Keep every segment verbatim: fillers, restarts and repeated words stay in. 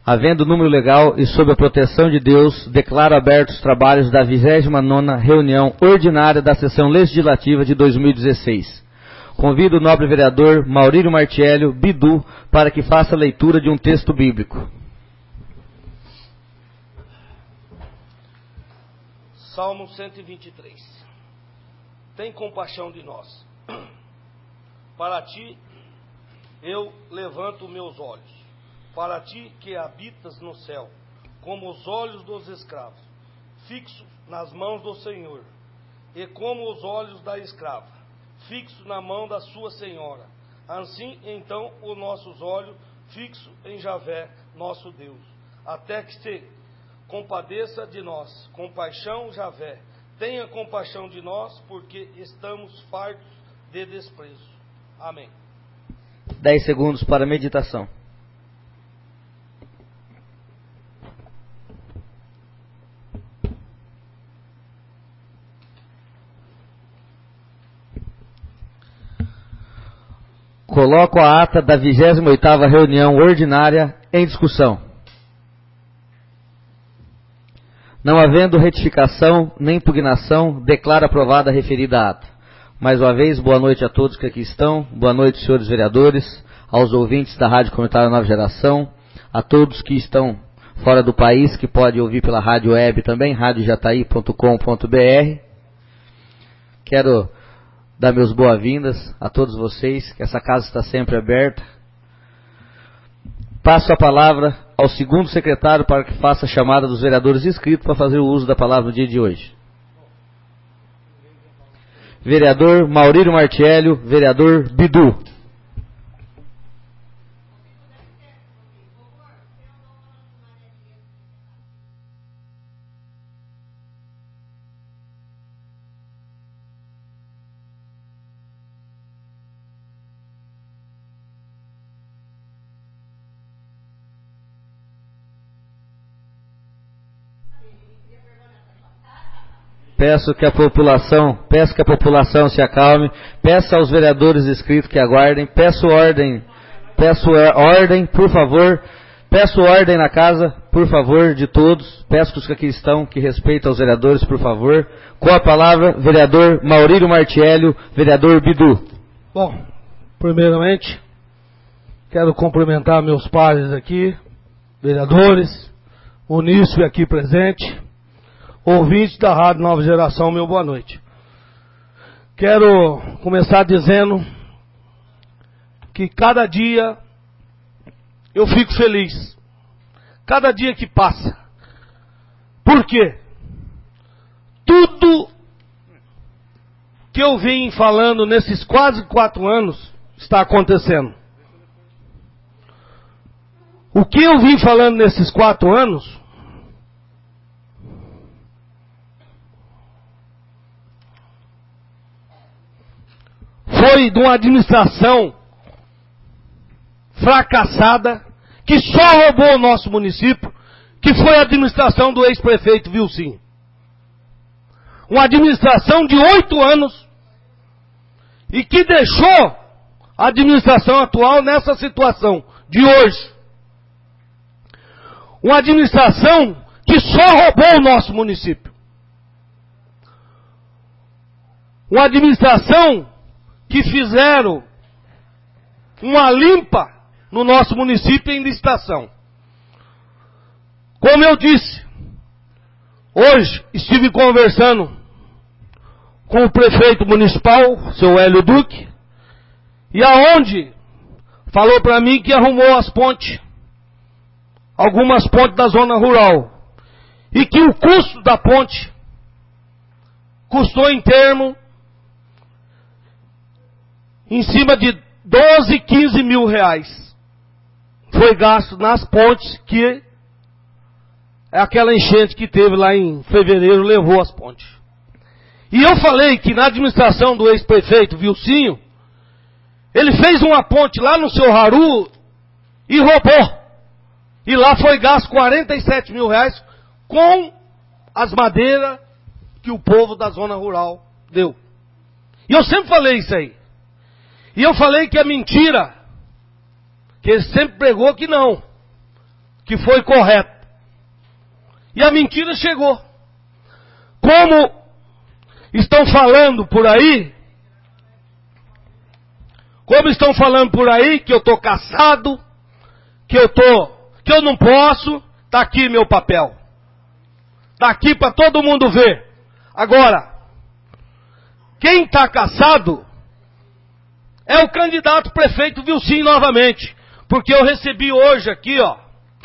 Havendo número legal e sob a proteção de Deus, declaro abertos os trabalhos da vigésima nona reunião ordinária da sessão legislativa de dois mil e dezesseis. Convido o nobre vereador Maurílio Martiello, Bidu, para que faça a leitura de um texto bíblico. Salmo cento e vinte e três. Tem compaixão de nós. Para ti eu levanto meus olhos. Para ti que habitas no céu, como os olhos dos escravos, fixos nas mãos do Senhor, e como os olhos da escrava, fixos na mão da sua senhora. Assim, então, os nossos olhos fixos em Javé, nosso Deus, até que se compadeça de nós. Compaixão, Javé, tenha compaixão de nós, porque estamos fartos de desprezo. Amém. Dez segundos para a meditação. Coloco a ata da vigésima oitava reunião ordinária em discussão. Não havendo retificação nem impugnação, declaro aprovada a referida ata. Mais uma vez, boa noite a todos que aqui estão, boa noite, senhores vereadores, aos ouvintes da Rádio Comunitária Nova Geração, a todos que estão fora do país, que podem ouvir pela rádio web também, rádio jataí ponto com ponto br. Quero dar meus boas-vindas a todos vocês, que essa casa está sempre aberta. Passo a palavra ao segundo secretário para que faça a chamada dos vereadores inscritos para fazer o uso da palavra no dia de hoje. Vereador Maurílio Martiello, vereador Bidu. Peço que a população, peço que a população se acalme, peço aos vereadores inscritos que aguardem, peço ordem, peço ordem, por favor, peço ordem na casa, por favor, de todos, peço que os que aqui estão, que respeitem aos vereadores, por favor. Com a palavra, vereador Maurílio Martiello, vereador Bidu. Bom, primeiramente, quero cumprimentar meus pares aqui, vereadores, munícipe aqui presente, ouvintes da Rádio Nova Geração, meu boa noite. Quero começar dizendo que cada dia eu fico feliz. Cada dia que passa. Por quê? Tudo que eu vim falando nesses quase quatro anos está acontecendo. O que eu vim falando nesses quatro anos foi de uma administração fracassada, que só roubou o nosso município, que foi a administração do ex-prefeito Vilcinho. Uma administração de oito anos, e que deixou a administração atual nessa situação de hoje. Uma administração que só roubou o nosso município. Uma administração que fizeram uma limpa no nosso município em licitação. Como eu disse, hoje estive conversando com o prefeito municipal, seu Hélio Duque, e aonde falou para mim que arrumou as pontes, algumas pontes da zona rural, e que o custo da ponte custou em termo em cima de doze, quinze mil reais. Foi gasto nas pontes, que é aquela enchente que teve lá em fevereiro, levou as pontes. E eu falei que na administração do ex-prefeito Vilcinho, ele fez uma ponte lá no seu Haru e roubou. E lá foi gasto quarenta e sete mil reais com as madeiras que o povo da zona rural deu. E eu sempre falei isso aí. E eu falei que é mentira, que ele sempre pregou que não, que foi correto. E a mentira chegou. Como estão falando por aí, como estão falando por aí que eu estou caçado, que eu tô, que eu não posso, tá aqui meu papel. Tá aqui para todo mundo ver. Agora, quem está caçado é o candidato prefeito Vilcim novamente. Porque eu recebi hoje aqui, ó.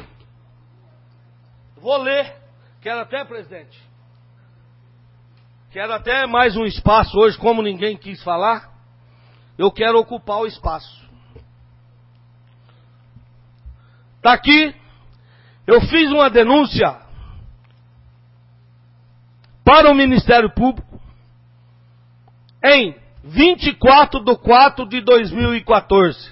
Vou ler. Quero até, presidente. Quero até mais um espaço hoje, como ninguém quis falar. Eu quero ocupar o espaço. Tá aqui. Eu fiz uma denúncia para o Ministério Público em vinte e quatro de quatro de dois mil e quatorze.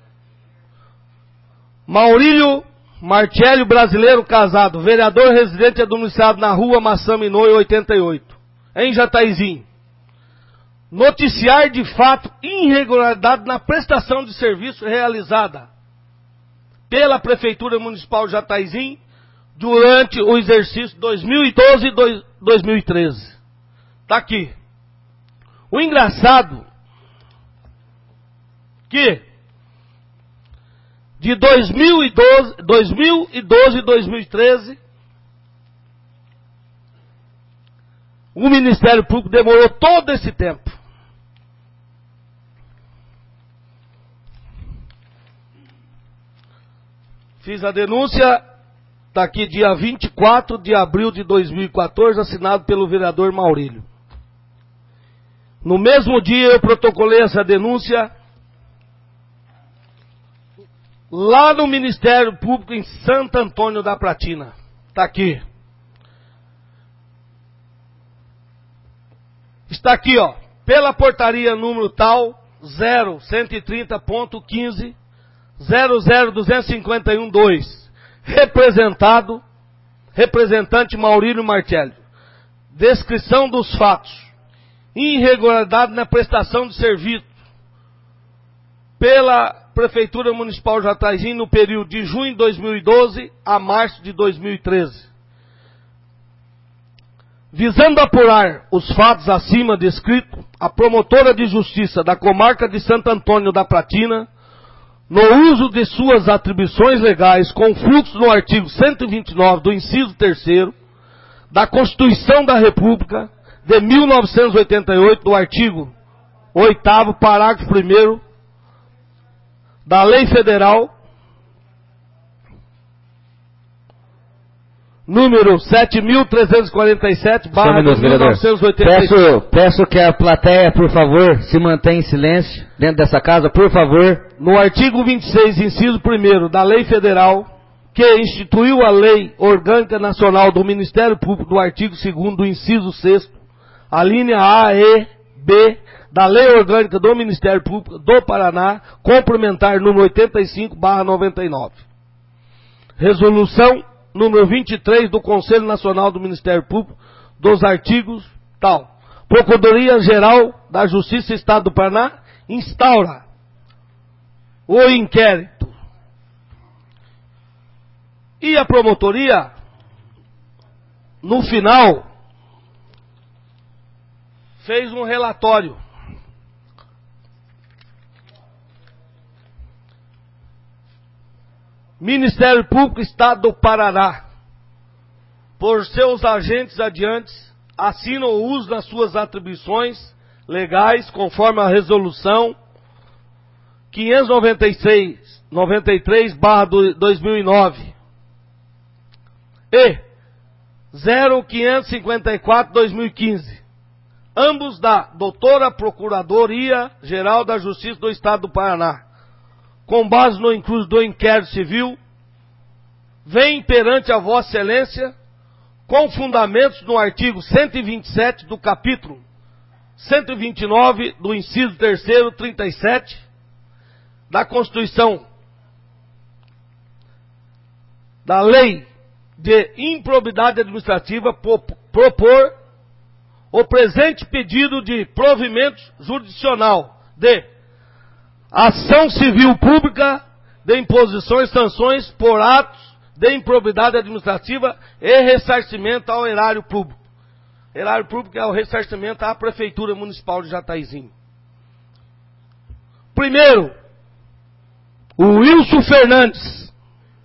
Maurílio Martelli, brasileiro casado, vereador residente domiciliado na rua Maçã Minoi oitenta e oito, em Jataizinho. Noticiar de fato irregularidade na prestação de serviço realizada pela Prefeitura Municipal de Jataizinho durante o exercício dois mil e doze e dois mil e treze. Está aqui. O engraçado que de dois mil e doze, dois mil e doze e dois mil e treze, o Ministério Público demorou todo esse tempo. Fiz a denúncia, está aqui dia vinte e quatro de abril de dois mil e quatorze, assinado pelo vereador Maurílio. No mesmo dia eu protocolei essa denúncia lá no Ministério Público em Santo Antônio da Platina. Está aqui. Está aqui, ó. Pela portaria número tal, zero cento e trinta ponto quinze, zero zero duzentos e cinquenta e um dois. Representado, representante Maurílio Martelli. Descrição dos fatos. Irregularidade na prestação de serviço pela Prefeitura Municipal de Jataizinho no período de junho de dois mil e doze a março de dois mil e treze. Visando apurar os fatos acima descritos, a promotora de justiça da comarca de Santo Antônio da Platina, no uso de suas atribuições legais com fluxo no artigo cento e vinte e nove do inciso terceiro da Constituição da República de mil novecentos e oitenta e oito, do artigo oitavo, parágrafo primeiro da Lei Federal número sete mil trezentos e quarenta e sete, barra mil novecentos e oitenta e oito. Peço, peço que a plateia, por favor, se mantenha em silêncio dentro dessa casa, por favor. No artigo vinte e seis, inciso primeiro da Lei Federal, que instituiu a Lei Orgânica Nacional do Ministério Público, do artigo segundo do inciso sexto, a linha A, E, B, da Lei Orgânica do Ministério Público do Paraná, complementar número oitenta e cinco, barra noventa e nove. Resolução número vinte e três do Conselho Nacional do Ministério Público, dos artigos tal. Procuradoria-Geral da Justiça do Estado do Paraná instaura o inquérito. E a promotoria, no final, fez um relatório. Ministério Público Estado do Paraná, por seus agentes adiantes, assinam o uso das suas atribuições legais, conforme a resolução quinhentos e noventa e seis, noventa e três, barra dois mil e nove e zero quinhentos e cinquenta e quatro, dois mil e quinze, ambos da doutora Procuradoria Geral da Justiça do Estado do Paraná, com base no incluso do inquérito civil, vem perante a Vossa Excelência com fundamentos no artigo cento e vinte e sete do capítulo cento e vinte e nove do inciso terceiro, trinta e sete da Constituição, da Lei de Improbidade Administrativa, propor o presente pedido de provimento jurisdicional de ação civil pública de imposições e sanções por atos de improbidade administrativa e ressarcimento ao erário público. Erário público é o ressarcimento à Prefeitura Municipal de Jataizinho. Primeiro, o Wilson Fernandes,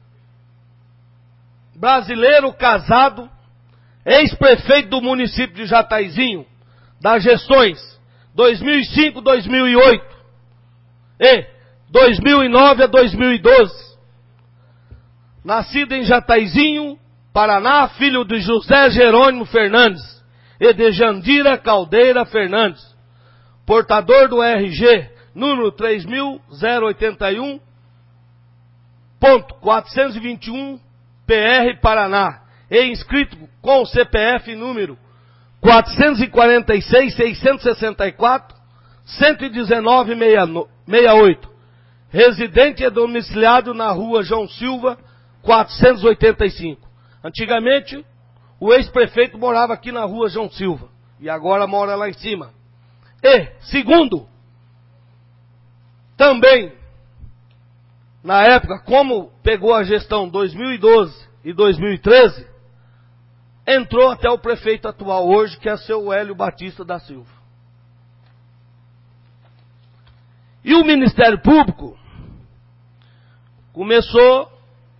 brasileiro casado, ex-prefeito do município de Jataizinho, das gestões dois mil e cinco a dois mil e oito e dois mil e nove a dois mil e doze. Nascido em Jataizinho, Paraná, filho de José Jerônimo Fernandes e de Jandira Caldeira Fernandes, portador do R G número três mil oitenta e um ponto quatrocentos e vinte e um P R Paraná, e inscrito com o C P F número quatrocentos e quarenta e seis, seiscentos e sessenta e quatro, cento e dezenove, sessenta e oito, residente e domiciliado na rua João Silva, quatrocentos e oitenta e cinco. Antigamente, o ex-prefeito morava aqui na rua João Silva, e agora mora lá em cima. E, segundo, também, na época, como pegou a gestão dois mil e doze e dois mil e treze, entrou até o prefeito atual hoje, que é seu Hélio Batista da Silva. E o Ministério Público começou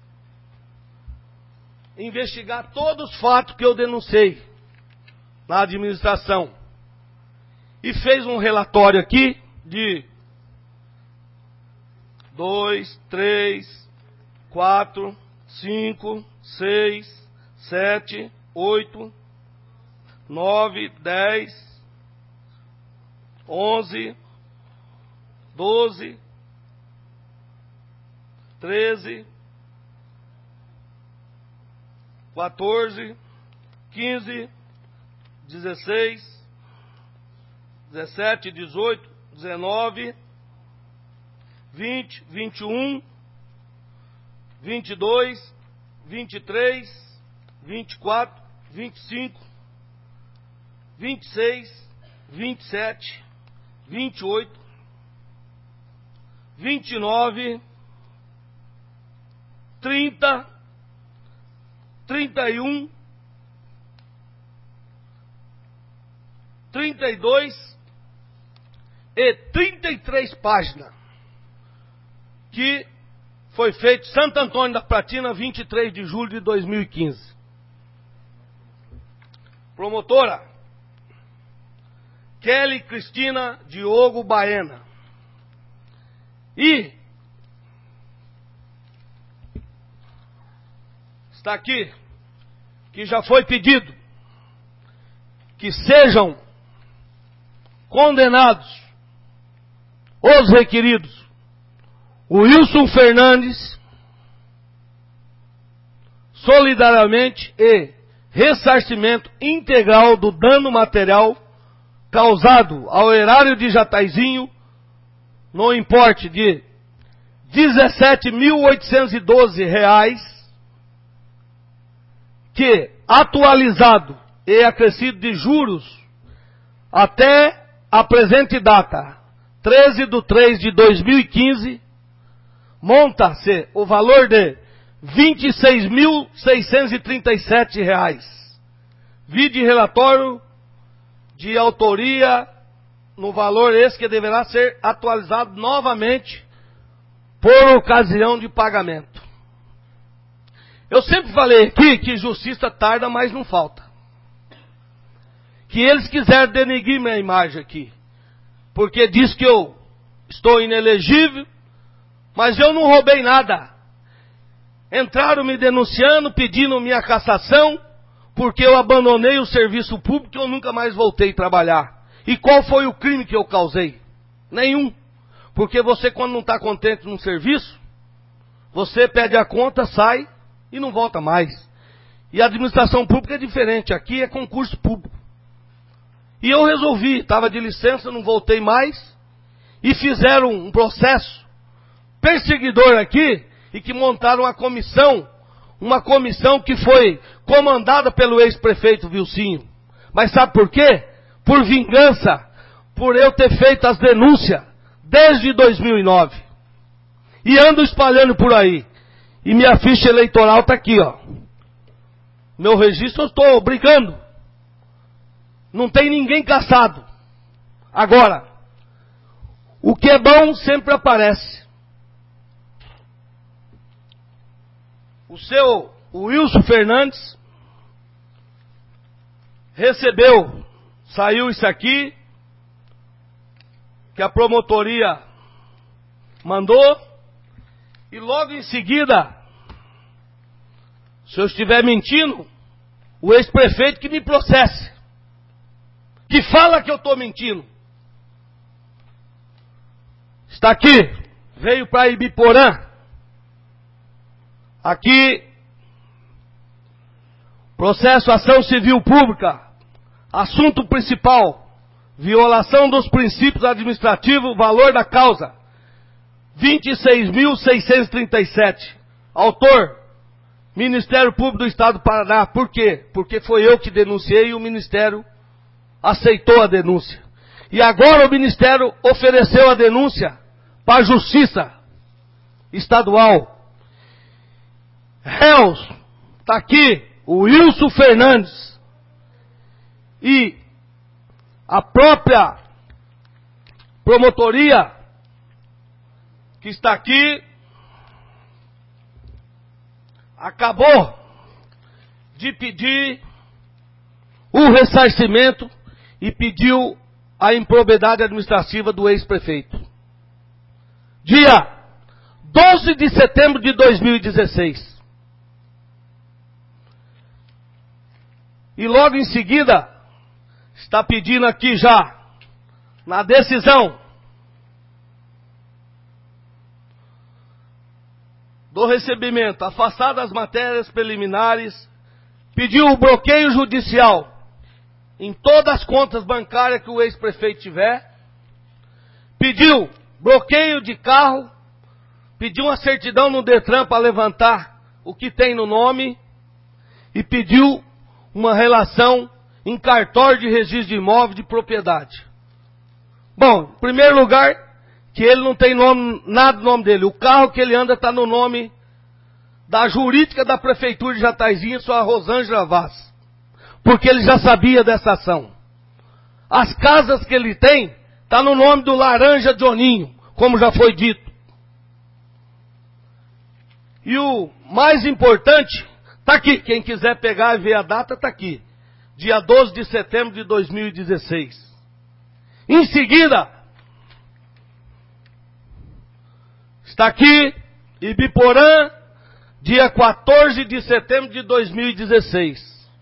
a investigar todos os fatos que eu denunciei na administração. E fez um relatório aqui de dois, três, quatro, cinco, seis, sete, oito, nove, dez, onze, doze, treze, quatorze, quinze, dezesseis, dezessete, dezoito, dezenove, vinte, vinte e um, vinte e dois, vinte e três, vinte e quatro, vinte e cinco, vinte e seis, vinte e sete, vinte e oito, vinte e nove, trinta, trinta e um, trinta e dois e trinta e três páginas, que foi feito Santo Antônio da Platina, vinte e três de julho de dois mil e quinze. Promotora Kelly Cristina Diogo Baena. E está aqui que já foi pedido que sejam condenados os requeridos o Wilson Fernandes, solidariamente e ressarcimento integral do dano material causado ao erário de Jataizinho no importe de dezessete mil oitocentos e doze reais, que atualizado e acrescido de juros até a presente data, treze de três de dois mil e quinze, monta-se o valor de vinte e seis mil seiscentos e trinta e sete reais. Vide relatório de autoria no valor esse que deverá ser atualizado novamente por ocasião de pagamento. Eu sempre falei aqui que justiça tarda, mas não falta. Que eles quiserem denegrir minha imagem aqui, porque diz que eu estou inelegível, mas eu não roubei nada. Entraram me denunciando, pedindo minha cassação, porque eu abandonei o serviço público e eu nunca mais voltei a trabalhar. E qual foi o crime que eu causei? Nenhum. Porque você, quando não está contente num serviço, você pede a conta, sai e não volta mais. E a administração pública é diferente. Aqui é concurso público. E eu resolvi, estava de licença, não voltei mais, e fizeram um processo perseguidor aqui, e que montaram uma comissão, uma comissão que foi comandada pelo ex-prefeito Vilcinho. Mas sabe por quê? Por vingança, por eu ter feito as denúncias desde dois mil e nove. E ando espalhando por aí. E minha ficha eleitoral está aqui, ó. Meu registro eu estou brigando. Não tem ninguém caçado. Agora, o que é bom sempre aparece. O seu o Wilson Fernandes recebeu, saiu isso aqui, que a promotoria mandou, e logo em seguida, se eu estiver mentindo, o ex-prefeito que me processe, que fala que eu estou mentindo. Está aqui, veio para Ibiporã, aqui, processo ação civil pública, assunto principal, violação dos princípios administrativos, valor da causa, vinte e seis mil seiscentos e trinta e sete. Autor, Ministério Público do Estado do Paraná. Por quê? Porque foi eu que denunciei e o Ministério aceitou a denúncia. E agora o Ministério ofereceu a denúncia para a Justiça Estadual. Réus, está aqui o Wilson Fernandes e a própria promotoria que está aqui acabou de pedir o ressarcimento e pediu a improbidade administrativa do ex-prefeito. Dia doze de setembro de dois mil e dezesseis. E logo em seguida, está pedindo aqui já, na decisão do recebimento, afastar as matérias preliminares, pediu o bloqueio judicial em todas as contas bancárias que o ex-prefeito tiver, pediu bloqueio de carro, pediu uma certidão no Detran para levantar o que tem no nome e pediu uma relação em cartório de registro de imóvel de propriedade. Bom, em primeiro lugar, que ele não tem nome, nada no nome dele. O carro que ele anda está no nome da jurídica da Prefeitura de Jataizinho, sua Rosângela Vaz. Porque ele já sabia dessa ação. As casas que ele tem, está no nome do Laranja Johninho, como já foi dito. E o mais importante, está aqui, quem quiser pegar e ver a data, está aqui. Dia doze de setembro de dois mil e dezesseis. Em seguida, está aqui, Ibiporã, dia quatorze de setembro de dois mil e dezesseis.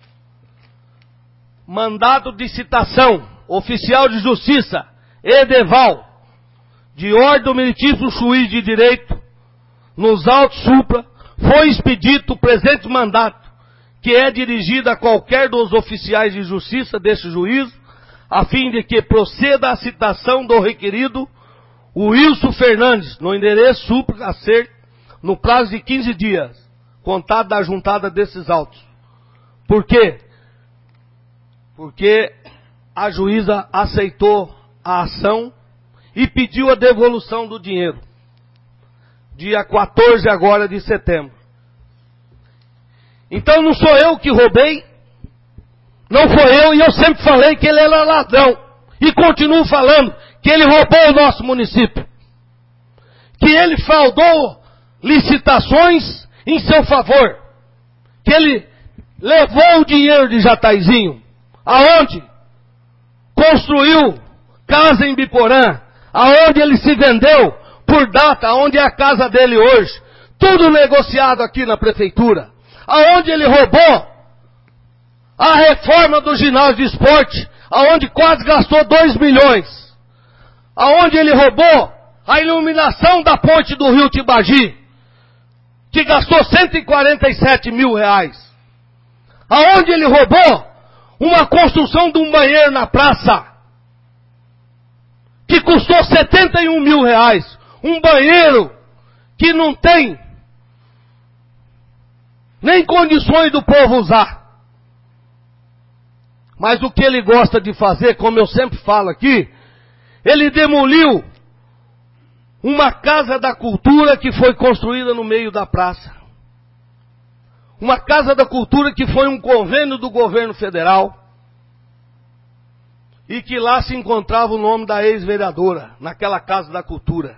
Mandado de citação, oficial de justiça, Edeval, de ordem do município juiz de direito, nos autos supra, foi expedito o presente mandato, que é dirigido a qualquer dos oficiais de justiça deste juízo, a fim de que proceda a citação do requerido, o Wilson Fernandes, no endereço supra a ser no prazo de quinze dias, contado da juntada desses autos. Por quê? Porque a juíza aceitou a ação e pediu a devolução do dinheiro. Dia quatorze agora de setembro. Então não sou eu que roubei, não foi eu, e eu sempre falei que ele era ladrão. E continuo falando que ele roubou o nosso município. Que ele fraudou licitações em seu favor. Que ele levou o dinheiro de Jataizinho. Aonde? Construiu casa em Biporã. Aonde ele se vendeu por data, aonde é a casa dele hoje. Tudo negociado aqui na prefeitura. Aonde ele roubou a reforma do ginásio de esporte, aonde quase gastou dois milhões. Aonde ele roubou a iluminação da ponte do rio Tibagi, que gastou cento e quarenta e sete mil reais. Aonde ele roubou uma construção de um banheiro na praça, que custou setenta e um mil reais. Um banheiro que não tem nem condições do povo usar. Mas o que ele gosta de fazer, como eu sempre falo aqui, ele demoliu uma casa da cultura que foi construída no meio da praça. uma Casa da Cultura que foi um convênio do governo federal e que lá se encontrava o nome da ex-vereadora, naquela Casa da Cultura.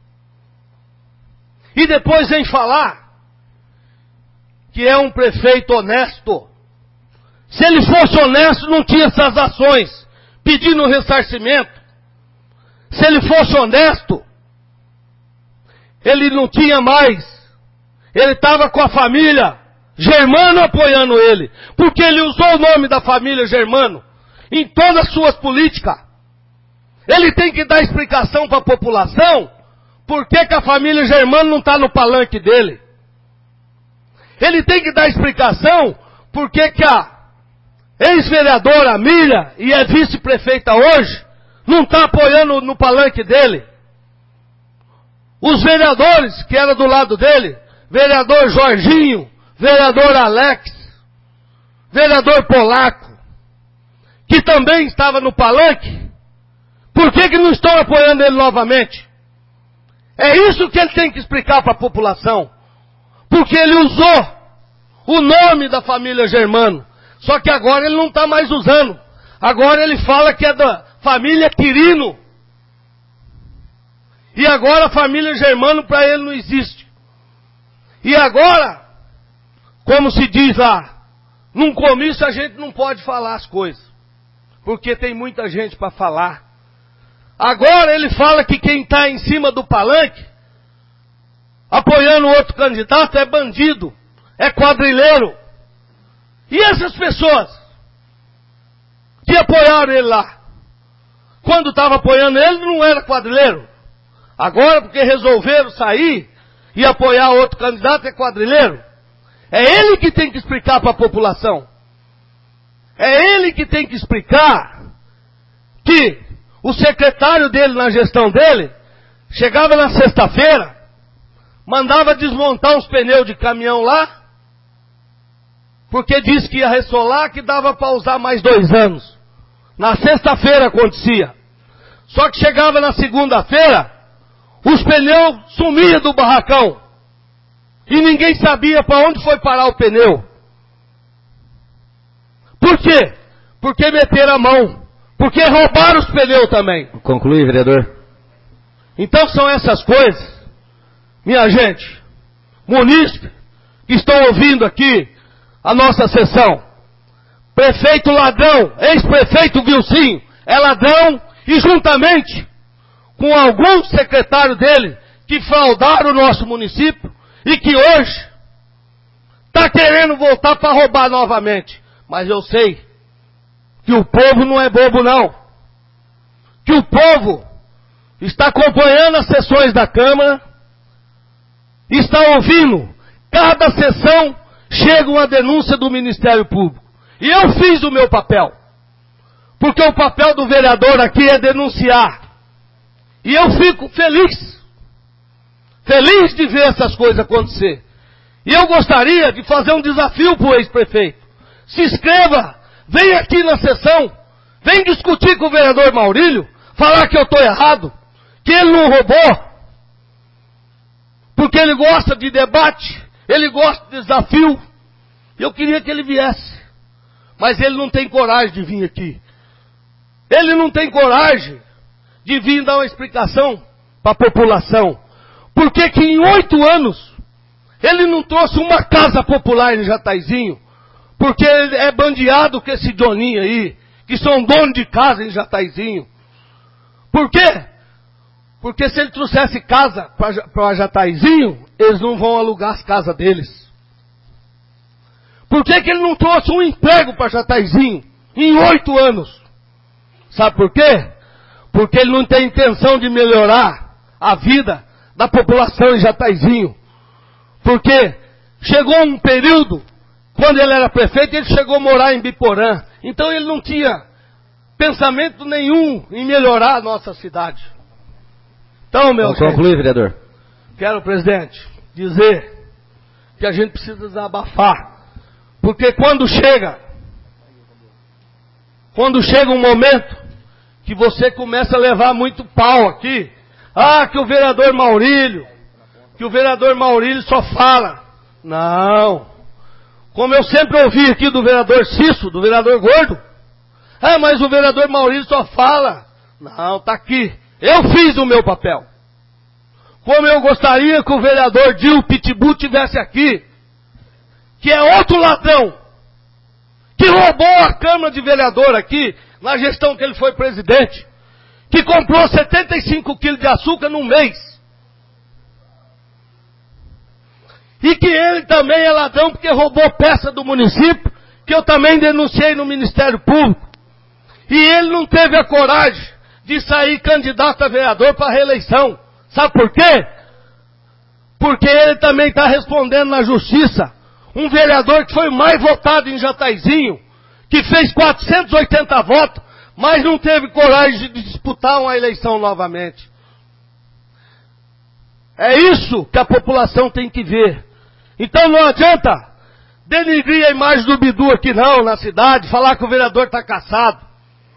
E depois vem falar que é um prefeito honesto. Se ele fosse honesto, não tinha essas ações pedindo ressarcimento. Se ele fosse honesto, ele não tinha mais. Ele estava com a família Germano apoiando ele, porque ele usou o nome da família Germano em todas as suas políticas. Ele tem que dar explicação para a população por que, que a família Germano não está no palanque dele. Ele tem que dar explicação por que, que a ex-vereadora Miriam, e é vice-prefeita hoje, não está apoiando no palanque dele. Os vereadores que eram do lado dele, vereador Jorginho, vereador Alex, vereador Polaco, que também estava no palanque, por que, que não estão apoiando ele novamente? É isso que ele tem que explicar para a população. Porque ele usou o nome da família Germano. Só que agora ele não está mais usando. Agora ele fala que é da família Quirino. E agora a família Germano para ele não existe. E agora, como se diz lá, num comício a gente não pode falar as coisas. Porque tem muita gente para falar. Agora ele fala que quem está em cima do palanque, apoiando outro candidato, é bandido, é quadrilheiro. E essas pessoas que apoiaram ele lá, quando estava apoiando ele, não era quadrilheiro. Agora, porque resolveram sair e apoiar outro candidato, é quadrilheiro. É ele que tem que explicar para a população. É ele que tem que explicar que o secretário dele, na gestão dele, chegava na sexta-feira, mandava desmontar uns pneus de caminhão lá, porque disse que ia ressolar, que dava para usar mais dois anos. Na sexta-feira acontecia. Só que chegava na segunda-feira, os pneus sumiam do barracão. E ninguém sabia para onde foi parar o pneu. Por quê? Porque meteram a mão. Porque roubaram os pneus também. Conclui, vereador. Então são essas coisas, minha gente, munícipes, que estão ouvindo aqui a nossa sessão. Prefeito ladrão, ex-prefeito Vilcinho, é ladrão e juntamente com alguns secretários dele que fraudaram o nosso município e que hoje está querendo voltar para roubar novamente. Mas eu sei que o povo não é bobo não. Que o povo está acompanhando as sessões da Câmara, está ouvindo. Cada sessão chega uma denúncia do Ministério Público. E eu fiz o meu papel. Porque o papel do vereador aqui é denunciar. E eu fico feliz. Feliz de ver essas coisas acontecer. E eu gostaria de fazer um desafio para o ex-prefeito. Se inscreva, vem aqui na sessão, vem discutir com o vereador Maurílio, falar que eu estou errado, que ele não roubou, porque ele gosta de debate, ele gosta de desafio. Eu queria que ele viesse, mas ele não tem coragem de vir aqui. Ele não tem coragem de vir dar uma explicação para a população. Por que que em oito anos ele não trouxe uma casa popular em Jataizinho? Porque ele é bandeado com esse Joninho aí, que são donos de casa em Jataizinho. Por quê? Porque se ele trouxesse casa para Jataizinho, eles não vão alugar as casas deles. Por que que ele não trouxe um emprego para Jataizinho em oito anos? Sabe por quê? Porque ele não tem intenção de melhorar a vida da população em Jataizinho. Porque chegou um período, quando ele era prefeito, ele chegou a morar em Biporã. Então ele não tinha pensamento nenhum em melhorar a nossa cidade. Então, meu Vamos concluir, vereador. Quero, presidente, dizer que a gente precisa desabafar. Porque quando chega, quando chega um momento que você começa a levar muito pau aqui, ah, que o vereador Maurílio, que o vereador Maurílio só fala. Não. como eu sempre ouvi aqui do vereador Cício, do vereador Gordo, ah, mas o vereador Maurício só fala. Não, tá aqui. Eu fiz o meu papel. Como eu gostaria que o vereador Dil Pitbull tivesse aqui, que é outro ladrão, que roubou a Câmara de Vereador aqui, na gestão que ele foi presidente, que comprou setenta e cinco quilos de açúcar num mês. E que ele também é ladrão porque roubou peça do município, que eu também denunciei no Ministério Público. E ele não teve a coragem de sair candidato a vereador para a reeleição. Sabe por quê? Porque ele também está respondendo na justiça. Um vereador que foi mais votado em Jataizinho, que fez quatrocentos e oitenta votos, mas não teve coragem de disputar uma eleição novamente. É isso que a população tem que ver. Então não adianta denigrir a imagem do Bidu aqui não, na cidade, falar que o vereador está caçado.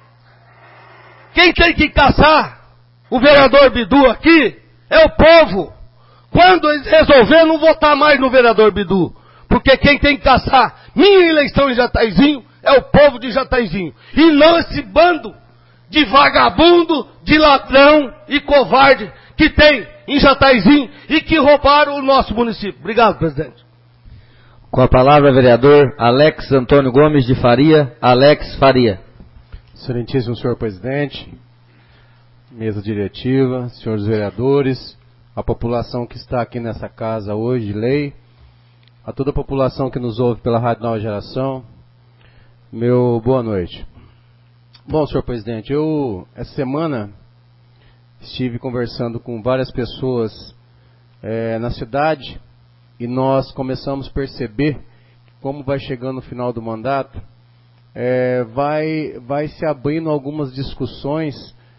Quem tem que caçar o vereador Bidu aqui é o povo. Quando eles resolver não votar mais no vereador Bidu. Porque quem tem que caçar minha eleição em Jataizinho é o povo de Jataizinho. E não esse bando de vagabundo, de ladrão e covarde que tem em Jataizinho e que roubaram o nosso município. Obrigado, presidente. Com a palavra, vereador Alex Antônio Gomes de Faria. Alex Faria. Excelentíssimo senhor presidente, mesa diretiva, senhores vereadores, a população que está aqui nessa casa hoje de lei, a toda a população que nos ouve pela Rádio Nova Geração, meu boa noite. Bom, senhor presidente, eu essa semana estive conversando com várias pessoas é, na cidade e nós começamos a perceber como vai chegando o final do mandato, É, vai, vai se abrindo algumas discussões,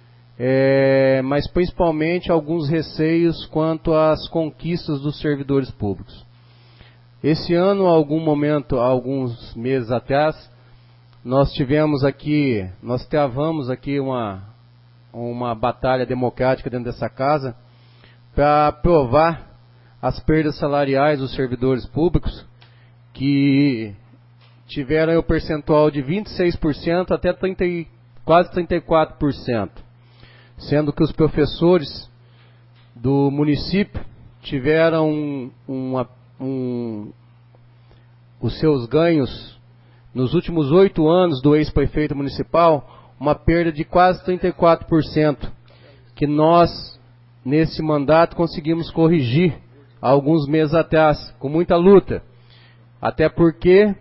é, mas principalmente alguns receios quanto às conquistas dos servidores públicos. Esse ano, algum momento, alguns meses atrás, nós tivemos aqui, nós travamos aqui uma, uma batalha democrática dentro dessa casa para aprovar as perdas salariais dos servidores públicos que tiveram o percentual de vinte e seis por cento até trinta, quase trinta e quatro por cento, sendo que os professores do município tiveram uma, um, os seus ganhos nos últimos oito anos do ex-prefeito municipal, uma perda de quase trinta e quatro por cento, que nós, nesse mandato, conseguimos corrigir há alguns meses atrás, com muita luta, até porque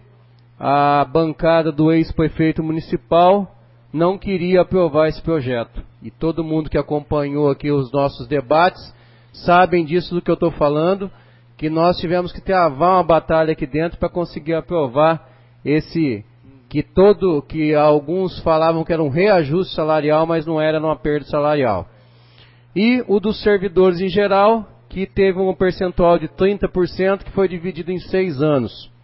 a bancada do ex-prefeito municipal não queria aprovar esse projeto. E todo mundo que acompanhou aqui os nossos debates sabem disso do que eu estou falando, que nós tivemos que travar uma batalha aqui dentro para conseguir aprovar esse, que todo, que alguns falavam que era um reajuste salarial, mas não era uma perda salarial. E o dos servidores em geral, que teve um percentual de trinta por cento, que foi dividido em seis anos.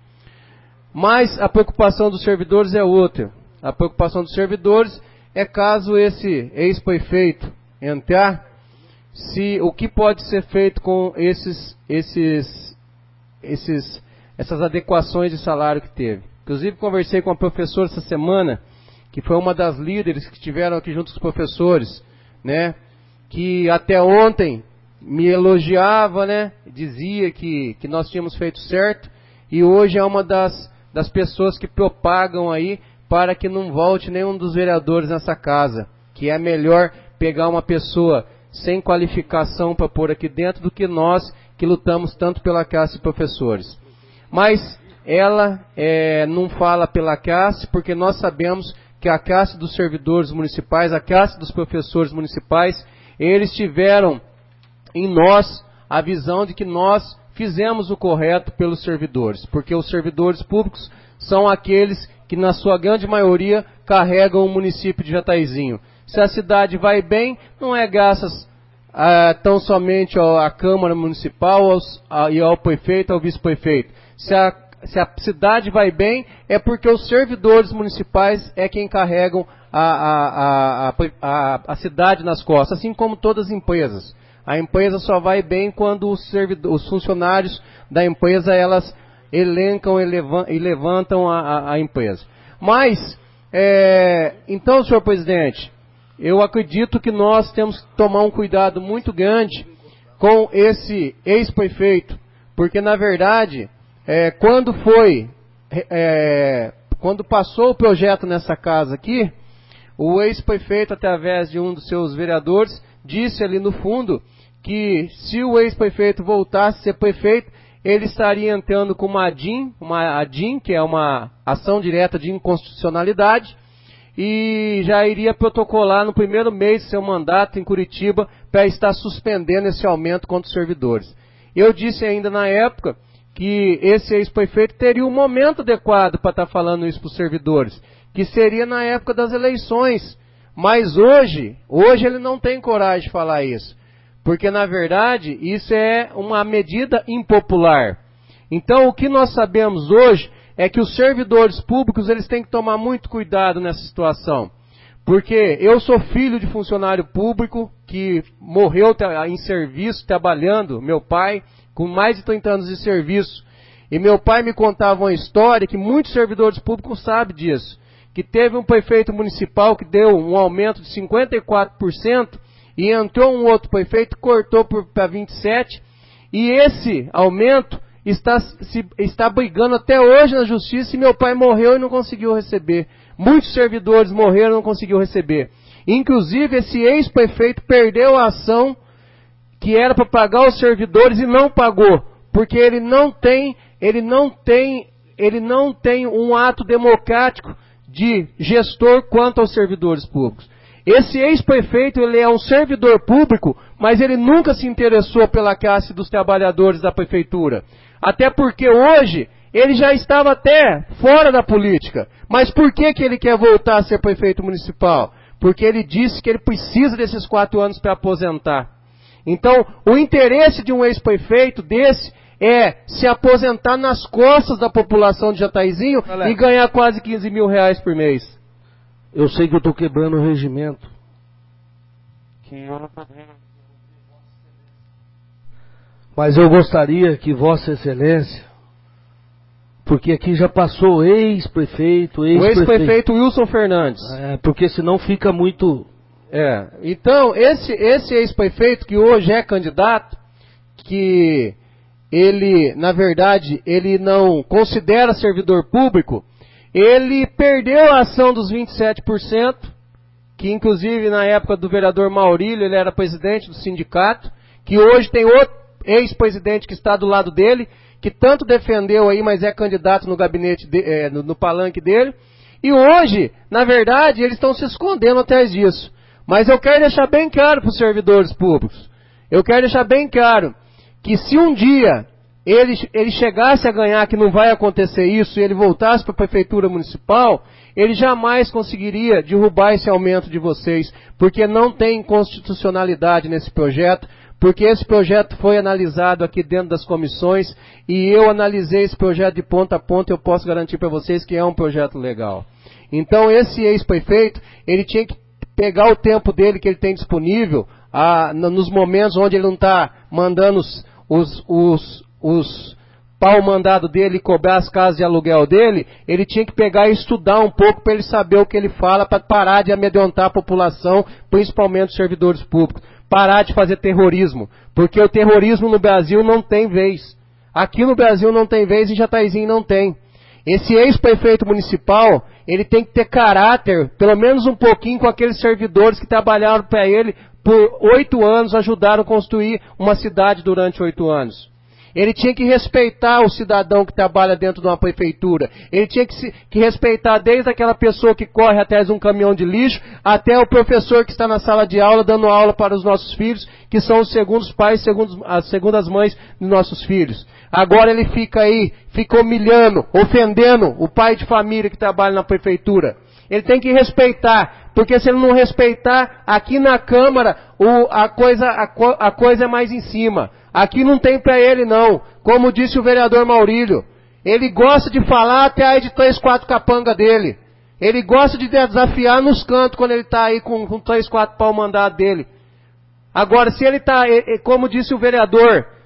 Mas a preocupação dos servidores é outra. A preocupação dos servidores é caso esse ex-prefeito entrar, se o que pode ser feito com esses, esses, esses, essas adequações de salário que teve. Inclusive conversei com a professora essa semana, que foi uma das líderes que estiveram aqui junto com os professores, né, que até ontem me elogiava, né, dizia que, que nós tínhamos feito certo, e hoje é uma das das pessoas que propagam aí para que não volte nenhum dos vereadores nessa casa, que é melhor pegar uma pessoa sem qualificação para pôr aqui dentro do que nós que lutamos tanto pela classe de professores. Mas ela é, não fala pela classe, porque nós sabemos que a classe dos servidores municipais, a classe dos professores municipais, eles tiveram em nós a visão de que nós fizemos o correto pelos servidores, porque os servidores públicos são aqueles que, na sua grande maioria, carregam o município de Jataizinho. Se a cidade vai bem, não é graças a, tão somente à Câmara Municipal aos, a, e ao prefeito, ao vice-prefeito. Se a, se a cidade vai bem, é porque os servidores municipais é quem carregam a, a, a, a, a cidade nas costas, assim como todas as empresas. A empresa só vai bem quando os, servidores, os funcionários da empresa elas elencam e levantam a, a, a empresa. Mas, é, então, senhor presidente, eu acredito que nós temos que tomar um cuidado muito grande com esse ex-prefeito, porque, na verdade, é, quando foi, é, quando passou o projeto nessa casa aqui, o ex-prefeito, através de um dos seus vereadores, disse ali no fundo que se o ex-prefeito voltasse a ser prefeito, ele estaria entrando com uma A D I M, uma A D I M, que é uma ação direta de inconstitucionalidade, e já iria protocolar no primeiro mês do seu mandato em Curitiba para estar suspendendo esse aumento contra os servidores. Eu disse ainda na época que esse ex-prefeito teria um momento adequado para estar falando isso para os servidores, que seria na época das eleições. Mas hoje, hoje ele não tem coragem de falar isso, porque na verdade isso é uma medida impopular. Então o que nós sabemos hoje é que os servidores públicos eles têm que tomar muito cuidado nessa situação. Porque eu sou filho de funcionário público que morreu em serviço, trabalhando, meu pai, com mais de trinta anos de serviço. E meu pai me contava uma história que muitos servidores públicos sabem disso. Que teve um prefeito municipal que deu um aumento de cinquenta e quatro por cento e entrou um outro prefeito que cortou para vinte e sete por cento. E esse aumento está, se, está brigando até hoje na justiça e meu pai morreu e não conseguiu receber. Muitos servidores morreram e não conseguiu receber. Inclusive esse ex-prefeito perdeu a ação que era para pagar os servidores e não pagou, porque ele não tem, ele não tem, ele não tem um ato democrático de gestor quanto aos servidores públicos. Esse ex-prefeito, ele é um servidor público, mas ele nunca se interessou pela classe dos trabalhadores da prefeitura. Até porque hoje, ele já estava até fora da política. Mas por que que ele quer voltar a ser prefeito municipal? Porque ele disse que ele precisa desses quatro anos para aposentar. Então, o interesse de um ex-prefeito desse é se aposentar nas costas da população de Jataizinho e ganhar quase quinze mil reais por mês. Eu sei que eu estou quebrando o regimento. Mas eu gostaria que Vossa Excelência, porque aqui já passou ex-prefeito, ex-prefeito. O ex-prefeito Wilson Fernandes. É, porque senão fica muito... É, então, esse, esse ex-prefeito que hoje é candidato, que ele, na verdade, ele não considera servidor público, ele perdeu a ação dos vinte e sete por cento, que inclusive na época do vereador Maurílio, ele era presidente do sindicato, que hoje tem outro ex-presidente que está do lado dele, que tanto defendeu aí, mas é candidato no gabinete, de, é, no, no palanque dele, e hoje, na verdade, eles estão se escondendo atrás disso. Mas eu quero deixar bem claro para os servidores públicos, eu quero deixar bem claro que se um dia ele, ele chegasse a ganhar, que não vai acontecer isso, e ele voltasse para a prefeitura municipal, ele jamais conseguiria derrubar esse aumento de vocês, porque não tem constitucionalidade nesse projeto, porque esse projeto foi analisado aqui dentro das comissões, e eu analisei esse projeto de ponta a ponta, eu posso garantir para vocês que é um projeto legal. Então esse ex-prefeito, ele tinha que pegar o tempo dele que ele tem disponível, a, nos momentos onde ele não está mandando os, os, os, os pau mandado dele e cobrar as casas de aluguel dele, ele tinha que pegar e estudar um pouco para ele saber o que ele fala, para parar de amedrontar a população, principalmente os servidores públicos, parar de fazer terrorismo, porque o terrorismo no Brasil não tem vez. Aqui no Brasil não tem vez e Jataizinho não tem. Esse ex-prefeito municipal, ele tem que ter caráter, pelo menos um pouquinho, com aqueles servidores que trabalharam para ele por oito anos, ajudaram a construir uma cidade durante oito anos. Ele tinha que respeitar o cidadão que trabalha dentro de uma prefeitura. Ele tinha que, se, que respeitar desde aquela pessoa que corre atrás de um caminhão de lixo, até o professor que está na sala de aula, dando aula para os nossos filhos, que são os segundos pais, segundos, as segundas mães dos nossos filhos. Agora ele fica aí, fica humilhando, ofendendo o pai de família que trabalha na prefeitura. Ele tem que respeitar, porque se ele não respeitar, aqui na Câmara o, a, coisa, a, a coisa é mais em cima. Aqui não tem para ele não, como disse o vereador Maurílio. Ele gosta de falar até aí de três, quatro capanga dele. Ele gosta de desafiar nos cantos quando ele está aí com, com três, quatro pau mandado dele. Agora, se ele está, como disse o vereador,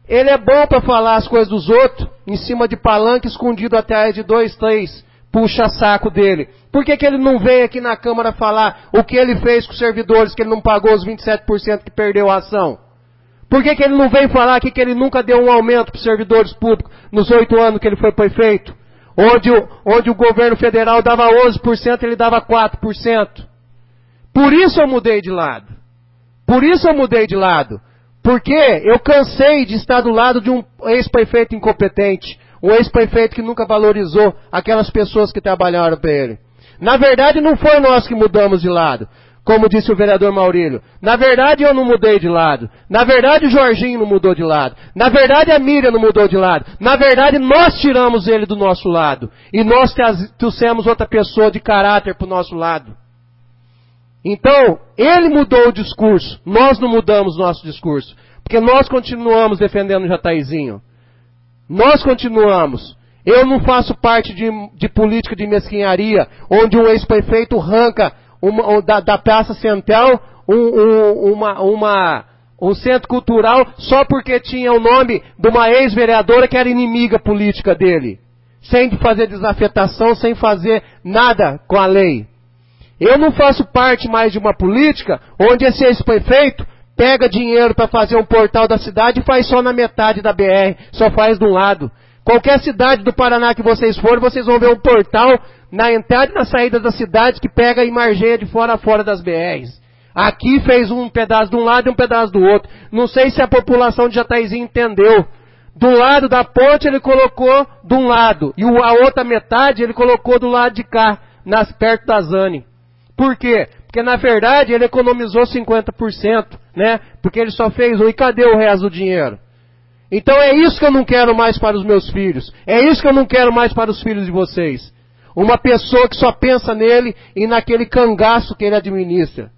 Ele é bom para falar as coisas dos outros, em cima de palanque, escondido atrás de dois, três puxa-saco dele. Por que que ele não veio aqui na Câmara falar o que ele fez com os servidores, que ele não pagou os vinte e sete por cento que perdeu a ação? Por que que ele não veio falar aqui que ele nunca deu um aumento para os servidores públicos nos oito anos que ele foi prefeito? Onde o, onde o governo federal dava onze por cento, ele dava quatro por cento. Por isso eu mudei de lado. Por isso eu mudei de lado. Porque eu cansei de estar do lado de um ex-prefeito incompetente. Um ex-prefeito que nunca valorizou aquelas pessoas que trabalharam para ele. Na verdade, não foi nós que mudamos de lado, como disse o vereador Maurílio. Na verdade, eu não mudei de lado. Na verdade, o Jorginho não mudou de lado. Na verdade, a Miriam não mudou de lado. Na verdade, nós tiramos ele do nosso lado. E nós trouxemos outra pessoa de caráter para o nosso lado. Então, ele mudou o discurso. Nós não mudamos o nosso discurso. Porque nós continuamos defendendo o Jataizinho. Nós continuamos. Eu não faço parte de, de política de mesquinharia, onde um ex-prefeito arranca uma, da, da Praça Central um, um, uma, uma, um centro cultural só porque tinha o nome de uma ex-vereadora que era inimiga política dele. Sem fazer desafetação, sem fazer nada com a lei. Eu não faço parte mais de uma política onde esse ex-prefeito pega dinheiro para fazer um portal da cidade e faz só na metade da B R, só faz de um lado. Qualquer cidade do Paraná que vocês forem, vocês vão ver um portal na entrada e na saída da cidade que pega e margeia de fora a fora das B Rs. Aqui fez um pedaço de um lado e um pedaço do outro. Não sei se a população de Jataizinho entendeu. Do lado da ponte ele colocou de um lado, e a outra metade ele colocou do lado de cá, nas, perto da Zane. Por quê? Porque na verdade ele economizou cinquenta por cento, né? Porque ele só fez um, e cadê o resto do dinheiro? Então é isso que eu não quero mais para os meus filhos. É isso que eu não quero mais para os filhos de vocês. Uma pessoa que só pensa nele e naquele cangaço que ele administra.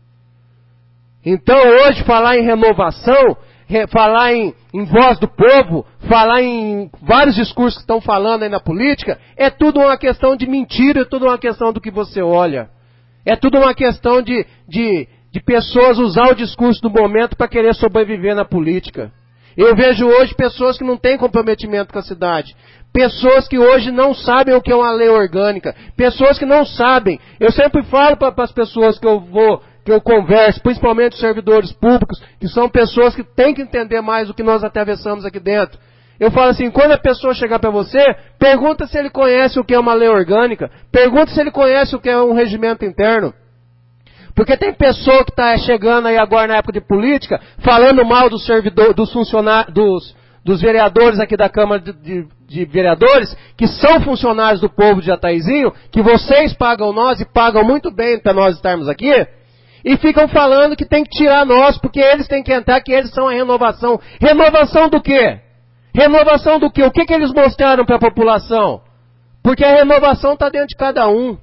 Então hoje falar em renovação, falar em, em voz do povo, falar em vários discursos que estão falando aí na política, é tudo uma questão de mentira, é tudo uma questão do que você olha. É tudo uma questão de, de, de pessoas usar o discurso do momento para querer sobreviver na política. Eu vejo hoje pessoas que não têm comprometimento com a cidade. Pessoas que hoje não sabem o que é uma lei orgânica. Pessoas que não sabem. Eu sempre falo para as pessoas que eu vou, que eu converso, principalmente os servidores públicos, que são pessoas que têm que entender mais o que nós atravessamos aqui dentro. Eu falo assim, quando a pessoa chegar para você, pergunta se ele conhece o que é uma lei orgânica, pergunta se ele conhece o que é um regimento interno. Porque tem pessoa que está chegando aí agora na época de política, falando mal dos servidores, dos funcionários, dos, dos vereadores aqui da Câmara de, de, de Vereadores, que são funcionários do povo de Jataizinho, que vocês pagam nós e pagam muito bem para nós estarmos aqui, e ficam falando que tem que tirar nós, porque eles têm que entrar, que eles são a renovação. Renovação do quê? Renovação do quê? O que, que eles mostraram para a população? Porque a renovação está dentro de cada um.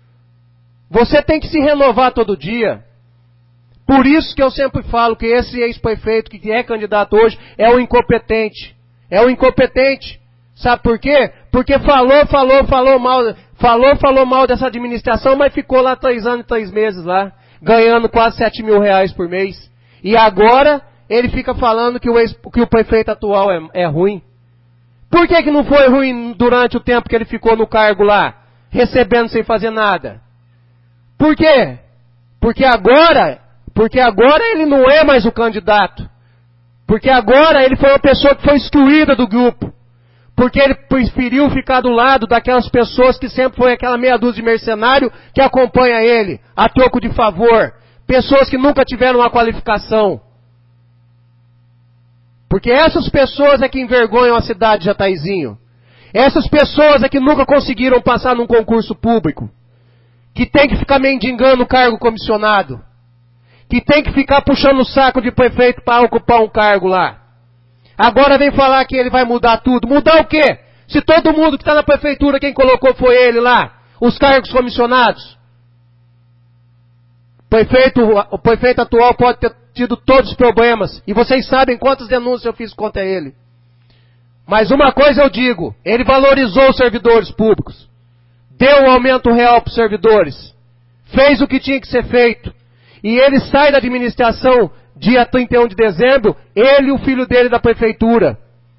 Você tem que se renovar todo dia. Por isso que eu sempre falo que esse ex-prefeito que é candidato hoje é o incompetente. É o incompetente. Sabe por quê? Porque falou, falou, falou mal, falou, falou mal dessa administração, mas ficou lá três anos e três meses lá, ganhando quase sete mil reais por mês. E agora ele fica falando que o, ex, que o prefeito atual é, é ruim. Por que que não foi ruim durante o tempo que ele ficou no cargo lá, recebendo sem fazer nada? Por quê? Porque agora, porque agora ele não é mais o candidato. Porque agora ele foi uma pessoa que foi excluída do grupo. Porque ele preferiu ficar do lado daquelas pessoas que sempre foi aquela meia dúzia de mercenário que acompanha ele, a troco de favor. Pessoas que nunca tiveram uma qualificação. Porque essas pessoas é que envergonham a cidade de Jataizinho. Essas pessoas é que nunca conseguiram passar num concurso público. Que tem que ficar mendigando o cargo comissionado. Que tem que ficar puxando o saco de prefeito para ocupar um cargo lá. Agora vem falar que ele vai mudar tudo. Mudar o quê? Se todo mundo que está na prefeitura, quem colocou foi ele lá. Os cargos comissionados. O prefeito, o prefeito atual pode ter tido todos os problemas. E vocês sabem quantas denúncias eu fiz contra ele. Mas uma coisa eu digo. Ele valorizou os servidores públicos. Deu um aumento real para os servidores. Fez o que tinha que ser feito. E ele sai da administração dia trinta e um de dezembro, ele e o filho dele da prefeitura.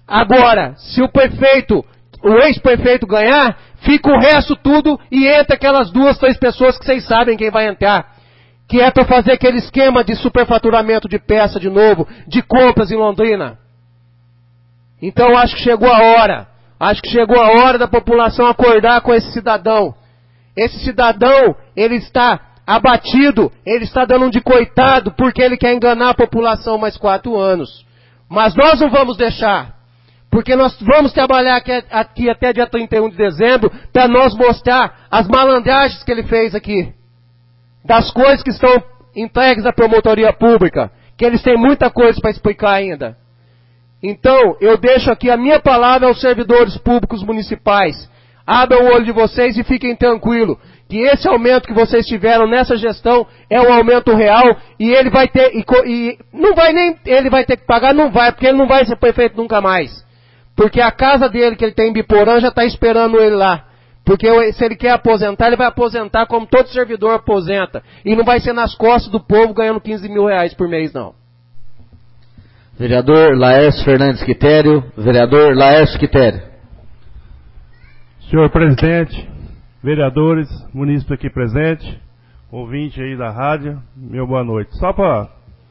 Agora, se o prefeito, o ex-prefeito ganhar, fica o resto tudo e entra aquelas duas, três pessoas que vocês sabem quem vai entrar. Que é para fazer aquele esquema de superfaturamento de peça de novo, de compras em Londrina. Então acho que chegou a hora. Acho que chegou a hora da população acordar com esse cidadão. Esse cidadão, ele está abatido, ele está dando um de coitado porque ele quer enganar a população mais quatro anos. Mas nós não vamos deixar. Porque nós vamos trabalhar aqui, aqui até dia trinta e um de dezembro para nós mostrar as malandragens que ele fez aqui. Das coisas que estão entregues à promotoria pública, que eles têm muita coisa para explicar ainda. Então, eu deixo aqui a minha palavra aos servidores públicos municipais. Abram o olho de vocês e fiquem tranquilos, que esse aumento que vocês tiveram nessa gestão é um aumento real e ele vai ter, e, e não vai nem, ele vai ter que pagar, não vai, porque ele não vai ser prefeito nunca mais. Porque a casa dele que ele tem em Biporã já está esperando ele lá. Porque se ele quer aposentar, ele vai aposentar como todo servidor aposenta. E não vai ser nas costas do povo ganhando quinze mil reais por mês, não. Vereador Laércio Fernandes Quitério. Vereador Laércio Quitério. Senhor presidente, vereadores, munícipes aqui presentes, ouvinte aí da rádio, meu boa noite. Só para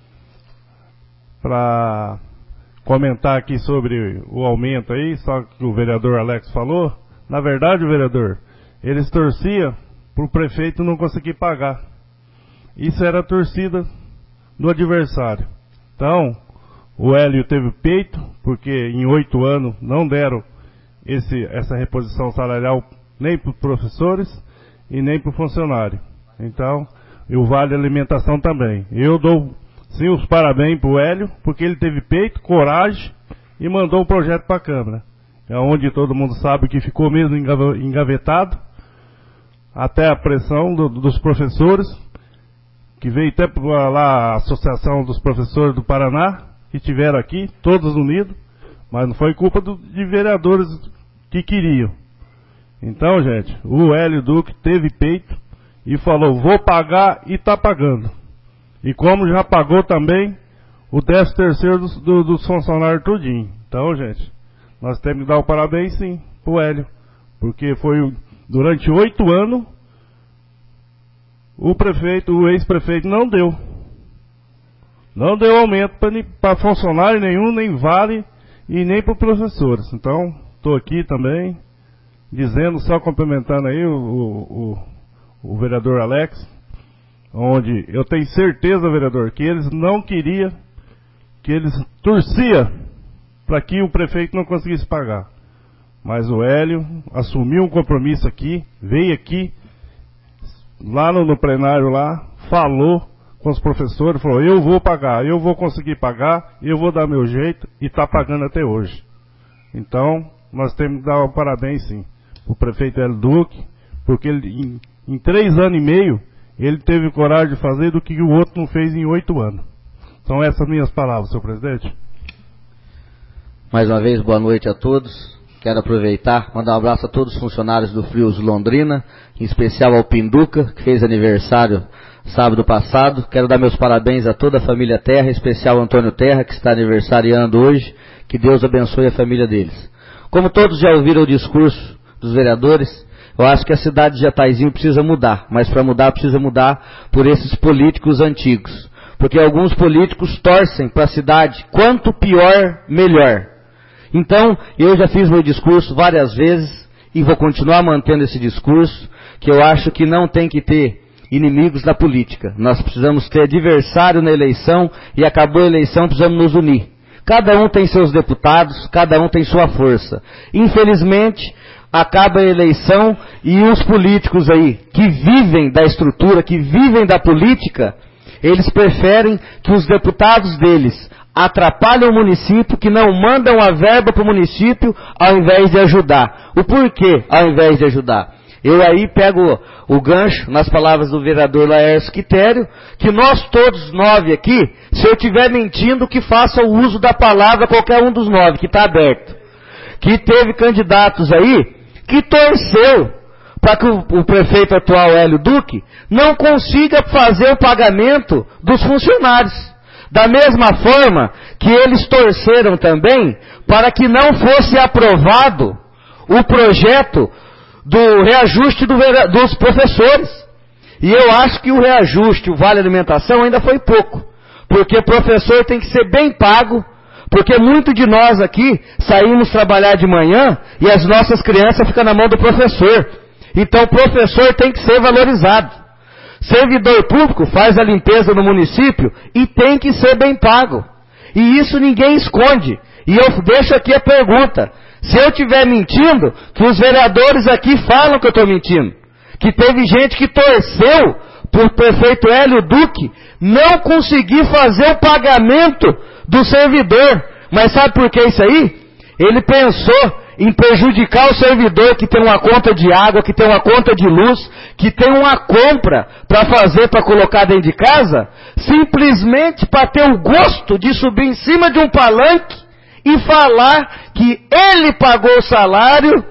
para comentar aqui sobre o aumento aí, só que o vereador Alex falou. Na verdade, o vereador, eles torciam para o prefeito não conseguir pagar. Isso era a torcida do adversário. Então, o Hélio teve peito, porque em oito anos não deram esse, essa reposição salarial nem para os professores e nem para o funcionário. Então, e o Vale Alimentação também. Eu dou sim os parabéns para o Hélio, porque ele teve peito, coragem e mandou o projeto para a Câmara. É onde todo mundo sabe que ficou mesmo engavetado, até a pressão do, dos professores, que veio até lá a Associação dos Professores do Paraná, que estiveram aqui, todos unidos, mas não foi culpa do, de vereadores que queriam. Então, gente, o Hélio Duque teve peito e falou, vou pagar e está pagando. E como já pagou também o décimo terceiro dos, do, dos funcionários tudinho. Então, gente, nós temos que dar o parabéns sim pro Hélio, porque foi durante oito anos o prefeito, o ex-prefeito não deu. Não deu aumento para funcionário nenhum, nem vale e nem para professores. Então, estou aqui também dizendo, só complementando aí o, o, o, o vereador Alex, onde eu tenho certeza, vereador, que eles não queriam, que eles torciam para que o prefeito não conseguisse pagar. Mas o Hélio assumiu um compromisso aqui, veio aqui, lá no, no plenário lá, falou com os professores, falou, eu vou pagar, eu vou conseguir pagar, eu vou dar meu jeito, e está pagando até hoje. Então, nós temos que dar um parabéns sim, o prefeito Hélio Duque, porque ele, em, em três anos e meio, ele teve coragem de fazer do que o outro não fez em oito anos. São essas minhas palavras, senhor presidente. Mais uma vez, boa noite a todos. Quero aproveitar, mandar um abraço a todos os funcionários do Frios Londrina, em especial ao Pinduca, que fez aniversário sábado passado. Quero dar meus parabéns a toda a família Terra, em especial ao Antônio Terra, que está aniversariando hoje. Que Deus abençoe a família deles. Como todos já ouviram o discurso dos vereadores, eu acho que a cidade de Jataizinho precisa mudar, mas para mudar precisa mudar por esses políticos antigos. Porque alguns políticos torcem para a cidade, quanto pior, melhor. Então, eu já fiz meu discurso várias vezes e vou continuar mantendo esse discurso, que eu acho que não tem que ter inimigos na política. Nós precisamos ter adversário na eleição e acabou a eleição, precisamos nos unir. Cada um tem seus deputados, cada um tem sua força. Infelizmente, acaba a eleição e os políticos aí, que vivem da estrutura, que vivem da política, eles preferem que os deputados deles atrapalham o município, que não mandam a verba para o município, ao invés de ajudar. O porquê, ao invés de ajudar? Eu aí pego o gancho nas palavras do vereador Laércio Quitério, que nós todos nove aqui, se eu estiver mentindo, que faça o uso da palavra qualquer um dos nove, que está aberto. Que teve candidatos aí, que torceu para que o, o prefeito atual, Hélio Duque, não consiga fazer o pagamento dos funcionários. Da mesma forma que eles torceram também para que não fosse aprovado o projeto do reajuste do, dos professores. E eu acho que o reajuste, o Vale Alimentação ainda foi pouco, porque o professor tem que ser bem pago, porque muito de nós aqui saímos trabalhar de manhã e as nossas crianças ficam na mão do professor. Então o professor tem que ser valorizado. Servidor público faz a limpeza no município e tem que ser bem pago. E isso ninguém esconde. E eu deixo aqui a pergunta. Se eu estiver mentindo, que os vereadores aqui falam que eu estou mentindo. Que teve gente que torceu por prefeito Hélio Duque não conseguir fazer o pagamento do servidor. Mas sabe por que isso aí? Ele pensou em prejudicar o servidor que tem uma conta de água, que tem uma conta de luz, que tem uma compra para fazer, para colocar dentro de casa, simplesmente para ter o gosto de subir em cima de um palanque e falar que ele pagou o salário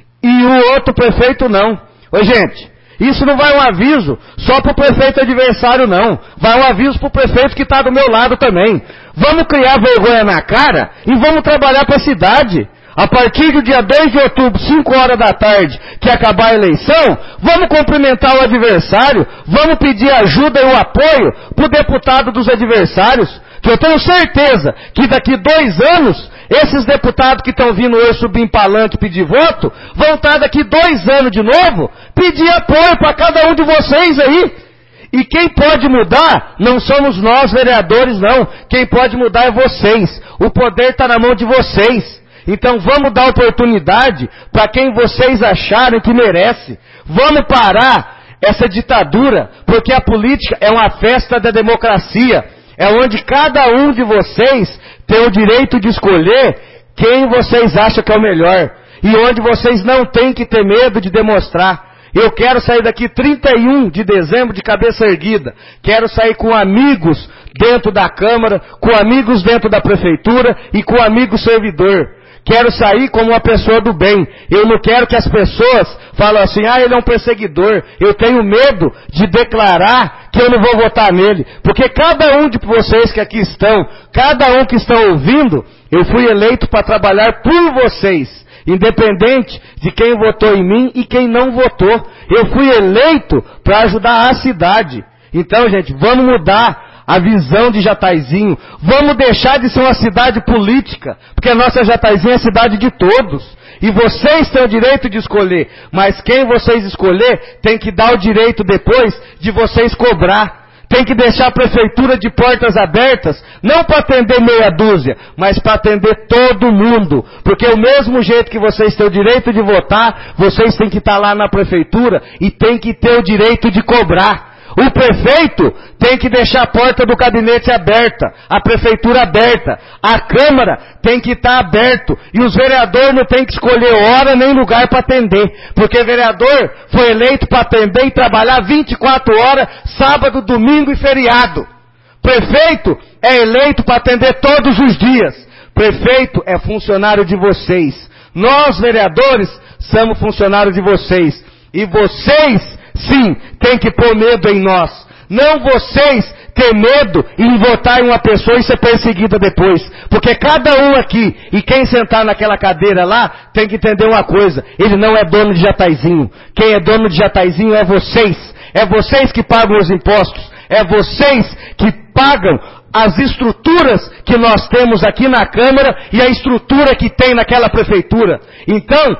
e o outro prefeito não. Ô gente, isso não vai um aviso só para o prefeito adversário não, vai um aviso para o prefeito que está do meu lado também. Vamos criar vergonha na cara e vamos trabalhar para a cidade. A partir do dia dois de outubro, cinco horas da tarde, que acabar a eleição, vamos cumprimentar o adversário, vamos pedir ajuda e o apoio para o deputado dos adversários, que eu tenho certeza que daqui dois anos, esses deputados que estão vindo hoje subir em palanque pedir voto, vão estar daqui dois anos de novo, pedir apoio para cada um de vocês aí. E quem pode mudar não somos nós vereadores não, quem pode mudar é vocês, o poder está na mão de vocês. Então vamos dar oportunidade para quem vocês acharem que merece. Vamos parar essa ditadura, porque a política é uma festa da democracia. É onde cada um de vocês tem o direito de escolher quem vocês acham que é o melhor. E onde vocês não têm que ter medo de demonstrar. Eu quero sair daqui trinta e um de dezembro de cabeça erguida. Quero sair com amigos dentro da Câmara, com amigos dentro da Prefeitura e com amigos servidor. Quero sair como uma pessoa do bem. Eu não quero que as pessoas falem assim, ah, ele é um perseguidor. Eu tenho medo de declarar que eu não vou votar nele. Porque cada um de vocês que aqui estão, cada um que está ouvindo, eu fui eleito para trabalhar por vocês. Independente de quem votou em mim e quem não votou. Eu fui eleito para ajudar a cidade. Então, gente, vamos mudar a visão de Jataizinho. Vamos deixar de ser uma cidade política, porque a nossa Jataizinho é a cidade de todos. E vocês têm o direito de escolher, mas quem vocês escolher tem que dar o direito depois de vocês cobrar. Tem que deixar a prefeitura de portas abertas, não para atender meia dúzia, mas para atender todo mundo. Porque o mesmo jeito que vocês têm o direito de votar, vocês têm que estar lá na prefeitura e têm que ter o direito de cobrar. O prefeito tem que deixar a porta do gabinete aberta, a prefeitura aberta, a Câmara tem que estar aberto e os vereadores não tem que escolher hora nem lugar para atender, porque vereador foi eleito para atender e trabalhar vinte e quatro horas, sábado, domingo e feriado. Prefeito é eleito para atender todos os dias. Prefeito é funcionário de vocês. Nós, vereadores, somos funcionários de vocês. E vocês sim, tem que pôr medo em nós. Não vocês ter medo em votar em uma pessoa e ser perseguida depois. Porque cada um aqui, e quem sentar naquela cadeira lá, tem que entender uma coisa. Ele não é dono de Jataizinho. Quem é dono de Jataizinho é vocês. É vocês que pagam os impostos. É vocês que pagam as estruturas que nós temos aqui na Câmara e a estrutura que tem naquela prefeitura. Então,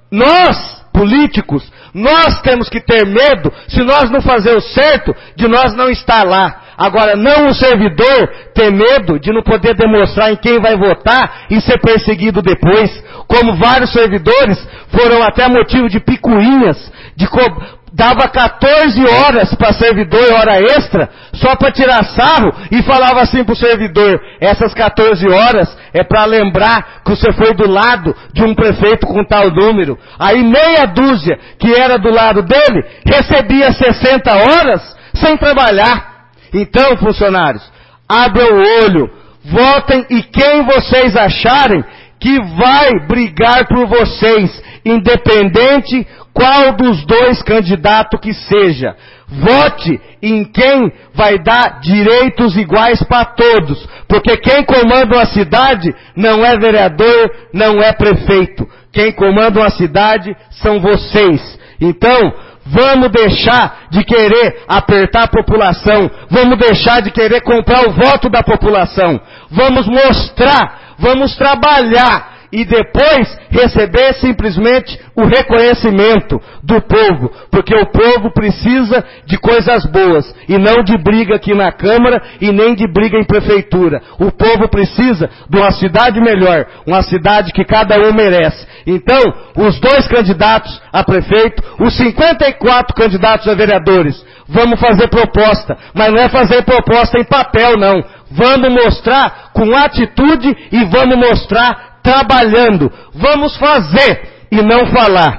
nós, políticos, nós temos que ter medo, se nós não fazer o certo, de nós não estar lá. Agora, não o servidor ter medo de não poder demonstrar em quem vai votar e ser perseguido depois. Como vários servidores foram até motivo de picuinhas, de co- dava quatorze horas para servidor, hora extra, só para tirar sarro, e falava assim para o servidor, essas quatorze horas é para lembrar que você foi do lado de um prefeito com tal número. Aí meia dúzia que era do lado dele, recebia sessenta horas sem trabalhar. Então, funcionários, abram o olho, votem e quem vocês acharem que vai brigar por vocês independente qual dos dois candidatos que seja. Vote em quem vai dar direitos iguais para todos, porque quem comanda uma cidade não é vereador, não é prefeito. Quem comanda uma cidade são vocês. Então, vamos deixar de querer apertar a população, vamos deixar de querer comprar o voto da população, vamos mostrar, vamos trabalhar e depois receber simplesmente o reconhecimento do povo, porque o povo precisa de coisas boas e não de briga aqui na Câmara e nem de briga em prefeitura. O povo precisa de uma cidade melhor, uma cidade que cada um merece. Então, os dois candidatos a prefeito, os cinquenta e quatro candidatos a vereadores, vamos fazer proposta, mas não é fazer proposta em papel não. Vamos mostrar com atitude e vamos mostrar trabalhando. Vamos fazer e não falar.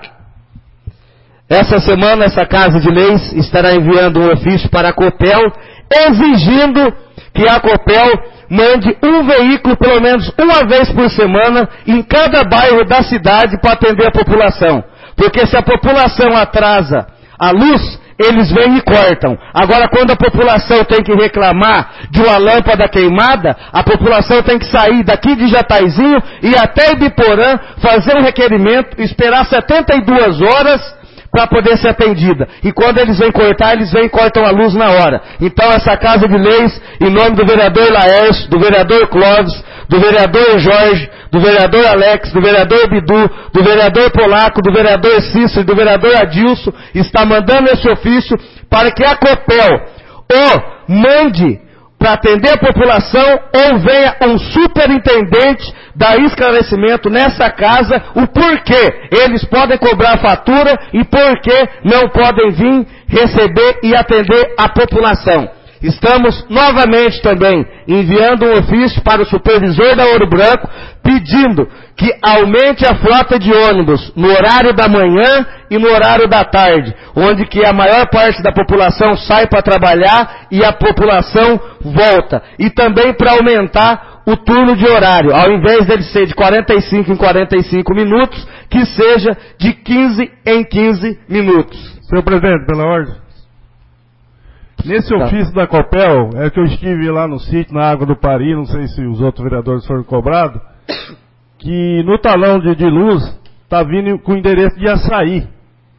Essa semana, essa Casa de Leis estará enviando um ofício para a Copel, exigindo que a Copel mande um veículo pelo menos uma vez por semana em cada bairro da cidade para atender a população. Porque se a população atrasa a luz, eles vêm e cortam. Agora, quando a população tem que reclamar de uma lâmpada queimada, a população tem que sair daqui de Jataizinho e até Ibiporã, fazer um requerimento, esperar setenta e duas horas para poder ser atendida. E quando eles vêm cortar, eles vêm e cortam a luz na hora. Então, essa Casa de Leis, em nome do vereador Laércio, do vereador Clóvis, do vereador Jorge, do vereador Alex, do vereador Bidu, do vereador Polaco, do vereador Cícero e do vereador Adilson, está mandando esse ofício para que a Copel ou mande para atender a população ou venha um superintendente dar esclarecimento nessa casa o porquê eles podem cobrar a fatura e porquê não podem vir receber e atender a população. Estamos novamente também enviando um ofício para o supervisor da Ouro Branco pedindo que aumente a frota de ônibus no horário da manhã e no horário da tarde, onde que a maior parte da população sai para trabalhar e a população volta. E também para aumentar o turno de horário, ao invés dele ser de quarenta e cinco em quarenta e cinco minutos, que seja de quinze em quinze minutos. Senhor presidente, pela ordem. Nesse Tá. ofício da Copel, é que eu estive lá no sítio, na Água do Pari, não sei se os outros vereadores foram cobrados, que no talão de, de luz está vindo com o endereço de Açaí.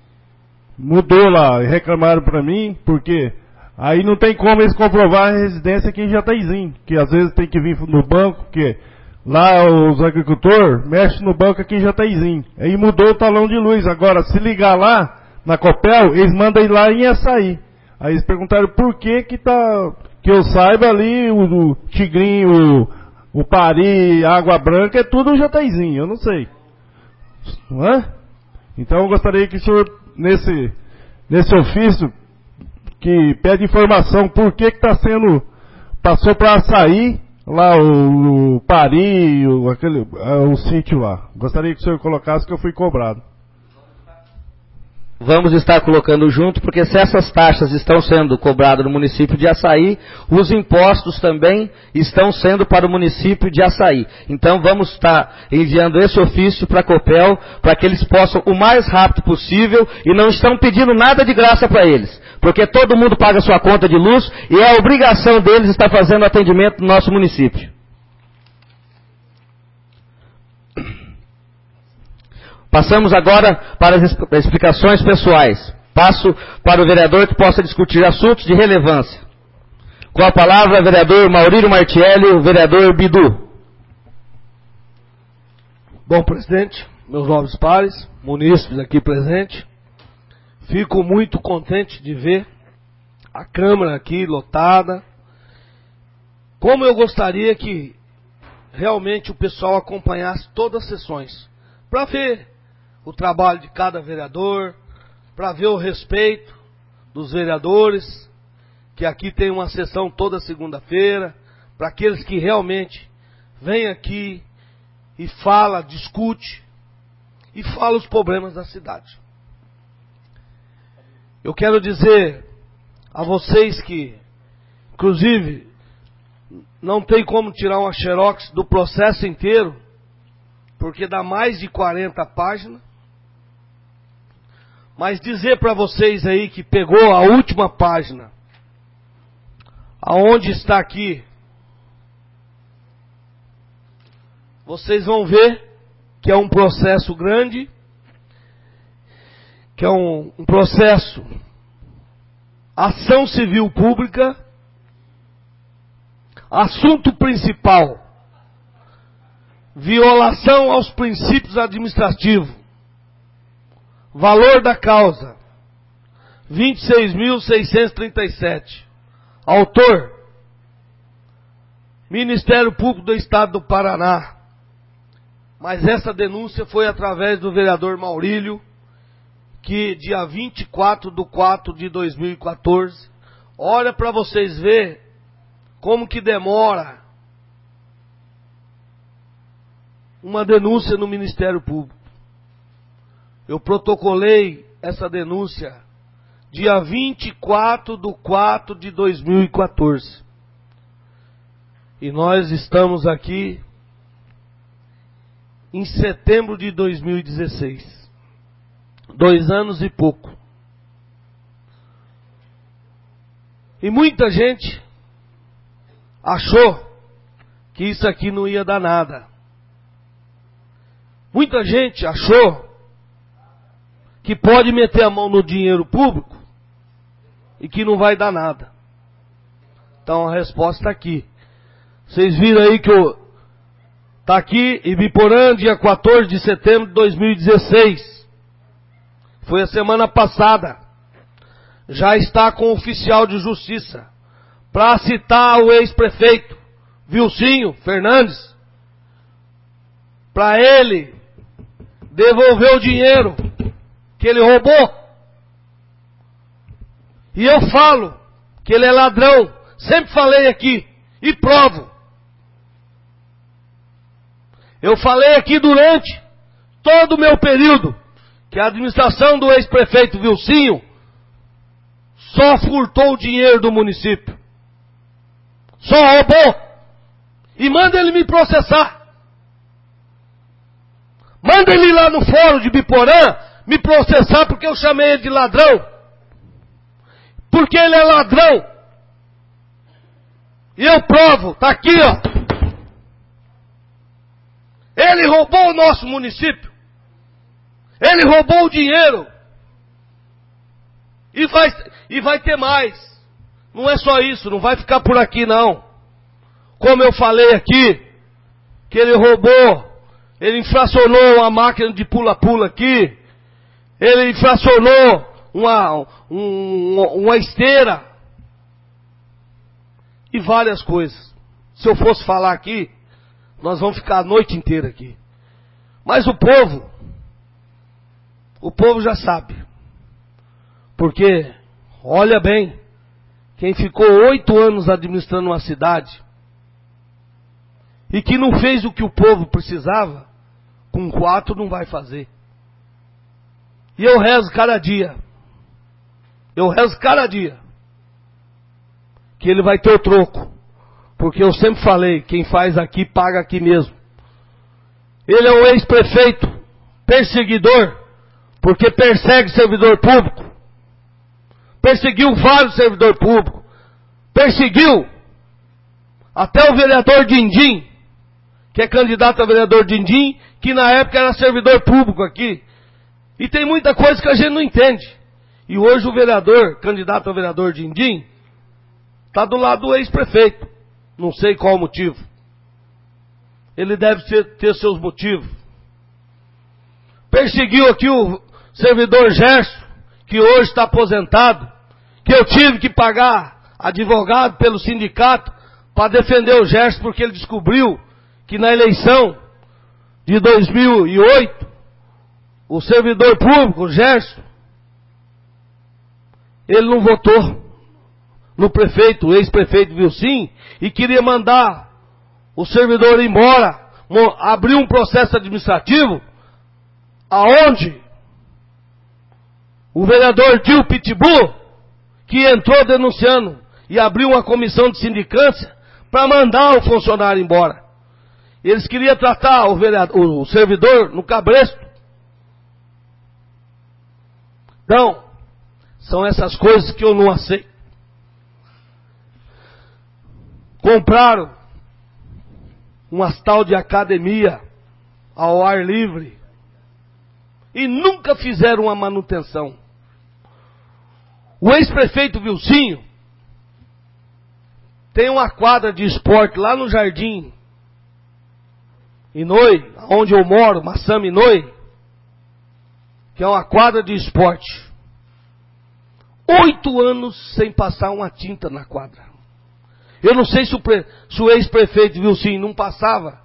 Mudou lá, reclamaram para mim, porque aí não tem como eles comprovar a residência aqui em Jataizinho, que às vezes tem que vir no banco, porque lá os agricultores mexem no banco aqui em Jataizinho. Aí mudou o talão de luz. Agora, se ligar lá na Copel, eles mandam ir lá em Açaí. Aí eles perguntaram por que que tá, que eu saiba ali, o, o Tigrinho, o, o Pari, Água Branca, é tudo um Jataizinho, eu não sei. Não é? Então eu gostaria que o senhor, nesse, nesse ofício, que pede informação por que que está sendo, passou para Açaí, lá o, o Pari, o, aquele, o sítio lá. Gostaria que o senhor colocasse que eu fui cobrado. Vamos estar colocando junto, porque se essas taxas estão sendo cobradas no município de Açaí, os impostos também estão sendo para o município de Açaí. Então vamos estar enviando esse ofício para a Copel, para que eles possam o mais rápido possível, e não estão pedindo nada de graça para eles, porque todo mundo paga sua conta de luz, e é a obrigação deles estar fazendo atendimento no nosso município. Passamos agora para as explicações pessoais. Passo para o vereador que possa discutir assuntos de relevância. Com a palavra, vereador Maurílio Martielli, o vereador Bidu. Bom, presidente, meus nobres pares, munícipes aqui presentes, fico muito contente de ver a Câmara aqui lotada. Como eu gostaria que realmente o pessoal acompanhasse todas as sessões, para ver o trabalho de cada vereador, para ver o respeito dos vereadores, que aqui tem uma sessão toda segunda-feira, para aqueles que realmente vêm aqui e fala, discute e fala os problemas da cidade. Eu quero dizer a vocês que, inclusive, não tem como tirar uma xerox do processo inteiro, porque dá mais de quarenta páginas. Mas dizer para vocês aí que pegou a última página, aonde está aqui, vocês vão ver que é um processo grande, que é um, um processo, ação civil pública, assunto principal, violação aos princípios administrativos, valor da causa, vinte e seis mil seiscentos e trinta e sete. Autor, Ministério Público do Estado do Paraná. Mas essa denúncia foi através do vereador Maurílio, que dia vinte e quatro de quatro de dois mil e quatorze, olha para vocês verem como que demora uma denúncia no Ministério Público. Eu protocolei essa denúncia dia vinte e quatro de quatro de dois mil e quatorze. E nós estamos aqui em setembro de dois mil e dezesseis. Dois anos e pouco. E muita gente achou que isso aqui não ia dar nada. Muita gente achou que pode meter a mão no dinheiro público e que não vai dar nada. Então a resposta está aqui. Vocês viram aí que eu está aqui, Ibiporã, dia quatorze de setembro de dois mil e dezesseis. Foi a semana passada. Já está com o oficial de justiça para citar o ex-prefeito Vilcinho Fernandes, para ele devolver o dinheiro que ele roubou. E eu falo que ele é ladrão. Sempre falei aqui e provo. Eu falei aqui durante todo o meu período que a administração do ex-prefeito Vilcinho só furtou o dinheiro do município. Só roubou. E manda ele me processar. Manda ele ir lá no fórum de Biporã me processar porque eu chamei ele de ladrão. Porque ele é ladrão. E eu provo, tá aqui ó. Ele roubou o nosso município. Ele roubou o dinheiro. E vai, e vai ter mais. Não é só isso, não vai ficar por aqui não. Como eu falei aqui, que ele roubou, ele infracionou uma máquina de pula-pula aqui. Ele infracionou uma, um, uma esteira. E várias coisas. Se eu fosse falar aqui, nós vamos ficar a noite inteira aqui. Mas o povo, o povo já sabe. Porque, olha bem, quem ficou oito anos administrando uma cidade e que não fez o que o povo precisava, com quatro não vai fazer. E eu rezo cada dia, eu rezo cada dia, que ele vai ter o troco. Porque eu sempre falei, quem faz aqui, paga aqui mesmo. Ele é um ex-prefeito, perseguidor, porque persegue servidor público. Perseguiu vários servidores públicos. Perseguiu até o vereador Dindim, que é candidato a vereador Dindim, que na época era servidor público aqui. E tem muita coisa que a gente não entende. E hoje o vereador, candidato a vereador Dindim, está do lado do ex-prefeito. Não sei qual o motivo. Ele deve ter, ter seus motivos. Perseguiu aqui o servidor Gerson, que hoje está aposentado, que eu tive que pagar advogado pelo sindicato para defender o Gerson, porque ele descobriu que na eleição de dois mil e oito, o servidor público, o Gerson, ele não votou no prefeito, o ex-prefeito Vilcinho, e queria mandar o servidor embora, abrir um processo administrativo, aonde o vereador Tio Pitbull, que entrou denunciando e abriu uma comissão de sindicância para mandar o funcionário embora. Eles queriam tratar o, vereador, o servidor no cabresto. Então, são essas coisas que eu não aceito. Compraram uma tal de academia ao ar livre e nunca fizeram uma manutenção. O ex-prefeito Vilcinho tem uma quadra de esporte lá no Jardim Inoi, onde eu moro, Massami Inoi, que é uma quadra de esporte. Oito anos sem passar uma tinta na quadra. Eu não sei se o, pre... se o ex-prefeito Vilcinho não passava,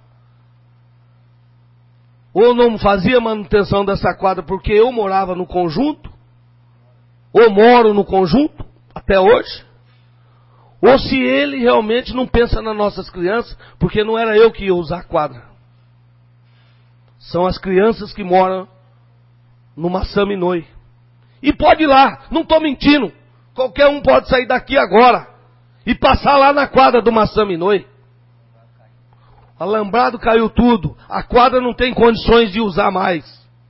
ou não fazia manutenção dessa quadra porque eu morava no conjunto, ou moro no conjunto, até hoje, ou se ele realmente não pensa nas nossas crianças, porque não era eu que ia usar a quadra. São as crianças que moram no Massami Inoi. E pode ir lá, não estou mentindo. Qualquer um pode sair daqui agora e passar lá na quadra do Massami Inoi. O alambrado caiu tudo. A quadra não tem condições de usar mais.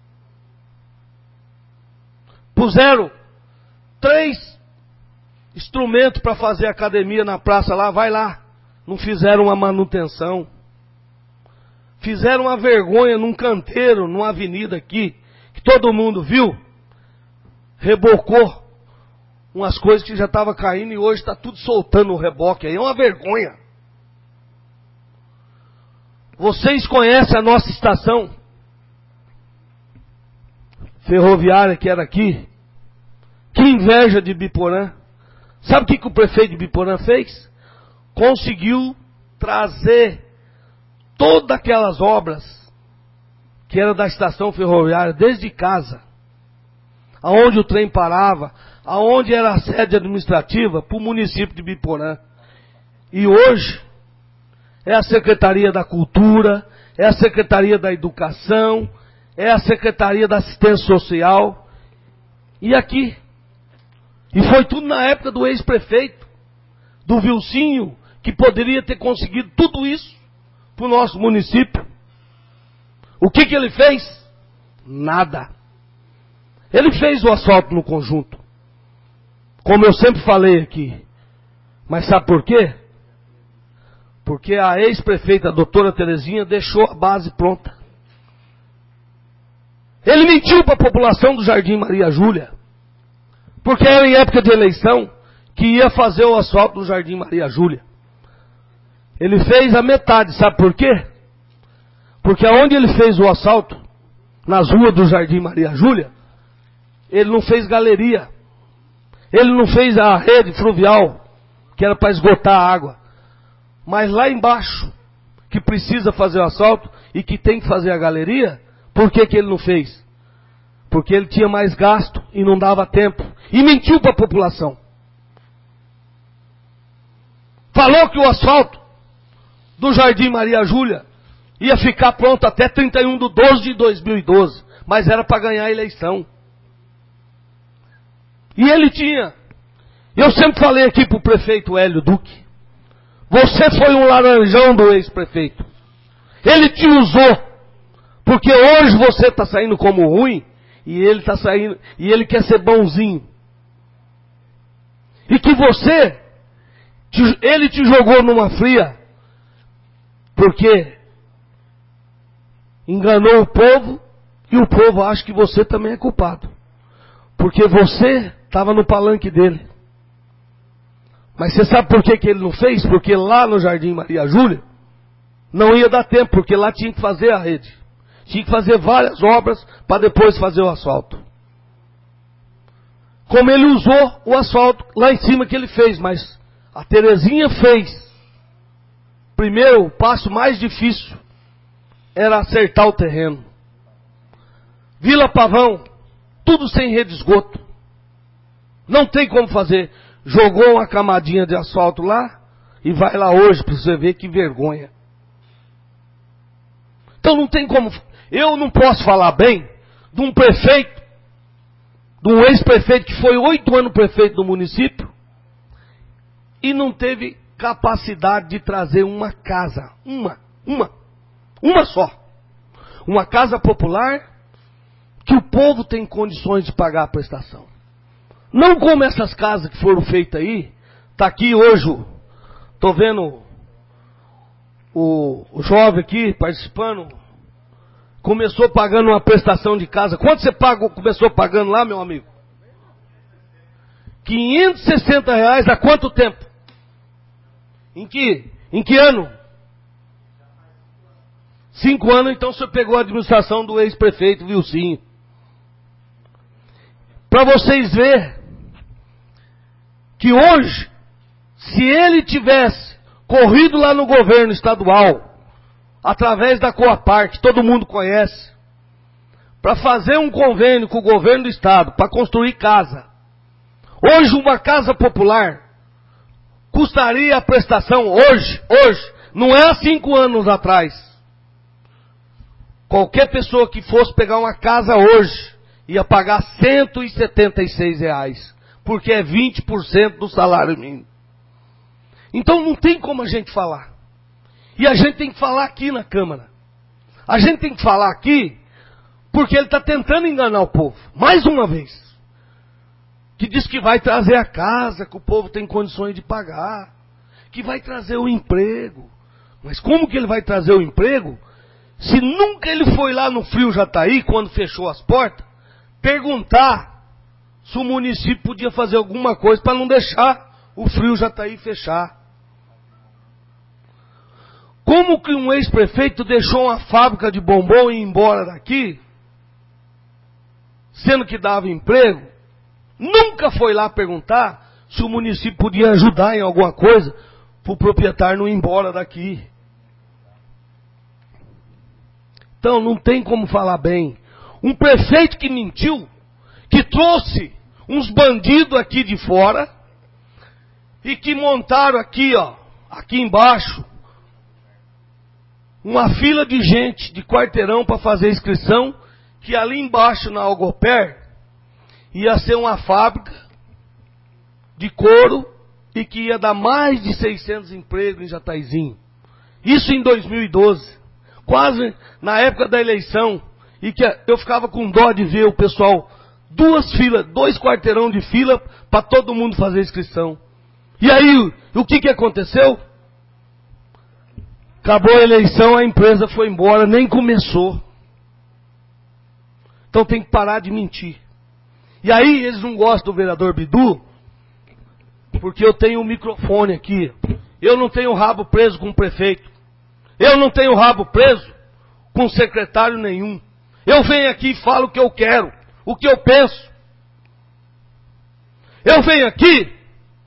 Puseram três instrumentos para fazer academia na praça lá, vai lá. Não fizeram uma manutenção. Fizeram uma vergonha num canteiro, numa avenida aqui, que todo mundo viu. Rebocou umas coisas que já estavam caindo e hoje está tudo soltando o reboque aí. É uma vergonha. Vocês conhecem a nossa estação ferroviária que era aqui? Que inveja de Biporã. Sabe o que, que o prefeito de Biporã fez? Conseguiu trazer todas aquelas obras que era da estação ferroviária, desde casa, aonde o trem parava, aonde era a sede administrativa, para o município de Biporã. E hoje é a Secretaria da Cultura, é a Secretaria da Educação, é a Secretaria da Assistência Social. E aqui. E foi tudo na época do ex-prefeito, do Vilcinho, que poderia ter conseguido tudo isso para o nosso município. O que que ele fez? Nada. Ele fez o asfalto no conjunto, como eu sempre falei aqui. Mas sabe por quê? Porque a ex-prefeita, a doutora Terezinha, deixou a base pronta. Ele mentiu para a população do Jardim Maria Júlia, porque era em época de eleição que ia fazer o asfalto do Jardim Maria Júlia. Ele fez a metade, sabe por quê? Porque aonde ele fez o asfalto, nas ruas do Jardim Maria Júlia, ele não fez galeria. Ele não fez a rede fluvial, que era para esgotar a água. Mas lá embaixo, que precisa fazer o asfalto e que tem que fazer a galeria, por que que ele não fez? Porque ele tinha mais gasto e não dava tempo. E mentiu para a população. Falou que o asfalto do Jardim Maria Júlia ia ficar pronto até trinta e um de doze de dois mil e doze. Mas era para ganhar a eleição. E ele tinha. Eu sempre falei aqui para o prefeito Hélio Duque. Você foi um laranjão do ex-prefeito. Ele te usou. Porque hoje você está saindo como ruim. E ele está saindo. E ele quer ser bonzinho. E que você. Te, ele te jogou numa fria. Porque enganou o povo. E o povo acha que você também é culpado. Porque você estava no palanque dele. Mas você sabe por que, que ele não fez? Porque lá no Jardim Maria Júlia não ia dar tempo, porque lá tinha que fazer a rede. Tinha que fazer várias obras para depois fazer o asfalto. Como ele usou o asfalto lá em cima que ele fez, mas a Terezinha fez. Primeiro, o passo mais difícil era acertar o terreno. Vila Pavão, tudo sem rede de esgoto. Não tem como fazer. Jogou uma camadinha de asfalto lá e vai lá hoje para você ver que vergonha. Então não tem como. Eu não posso falar bem de um prefeito, de um ex-prefeito que foi oito anos prefeito do município e não teve capacidade de trazer uma casa. Uma. Uma. Uma só. Uma casa popular que o povo tem condições de pagar a prestação. Não como essas casas que foram feitas aí. Está aqui hoje, estou vendo o, o jovem aqui participando, começou pagando uma prestação de casa. Quanto você pagou, começou pagando lá, meu amigo? quinhentos e sessenta reais há quanto tempo? Em que, em que ano? Cinco anos, então você pegou a administração do ex-prefeito Vilcinho. Para vocês verem que hoje, se ele tivesse corrido lá no governo estadual, através da Coapar, que todo mundo conhece, para fazer um convênio com o governo do estado, para construir casa. Hoje uma casa popular custaria a prestação, hoje, hoje, não é há cinco anos atrás. Qualquer pessoa que fosse pegar uma casa hoje, ia pagar cento e setenta e seis reais, porque é vinte por cento do salário mínimo. Então não tem como a gente falar. E a gente tem que falar aqui na Câmara. A gente tem que falar aqui, porque ele está tentando enganar o povo, mais uma vez. Que diz que vai trazer a casa, que o povo tem condições de pagar, que vai trazer o emprego. Mas como que ele vai trazer o emprego, se nunca ele foi lá no Frio Jataí, quando fechou as portas, perguntar se o município podia fazer alguma coisa para não deixar o Frio Jataí fechar? Como que um ex-prefeito deixou uma fábrica de bombom e ir embora daqui, sendo que dava emprego? Nunca foi lá perguntar se o município podia ajudar em alguma coisa para o proprietário não ir embora daqui. Então não tem como falar bem. Um prefeito que mentiu, que trouxe uns bandidos aqui de fora e que montaram aqui, ó, aqui embaixo, uma fila de gente de quarteirão para fazer inscrição, que ali embaixo na Algoper ia ser uma fábrica de couro e que ia dar mais de seiscentos empregos em Jataizinho. Isso em dois mil e doze, quase na época da eleição, e que eu ficava com dó de ver o pessoal, duas filas, dois quarteirão de fila para todo mundo fazer inscrição. E aí, o que que aconteceu? Acabou a eleição, a empresa foi embora, nem começou. Então tem que parar de mentir. E aí eles não gostam do vereador Bidu, porque eu tenho um microfone aqui. Eu não tenho rabo preso com o prefeito. Eu não tenho rabo preso com secretário nenhum. Eu venho aqui e falo o que eu quero, o que eu penso. Eu venho aqui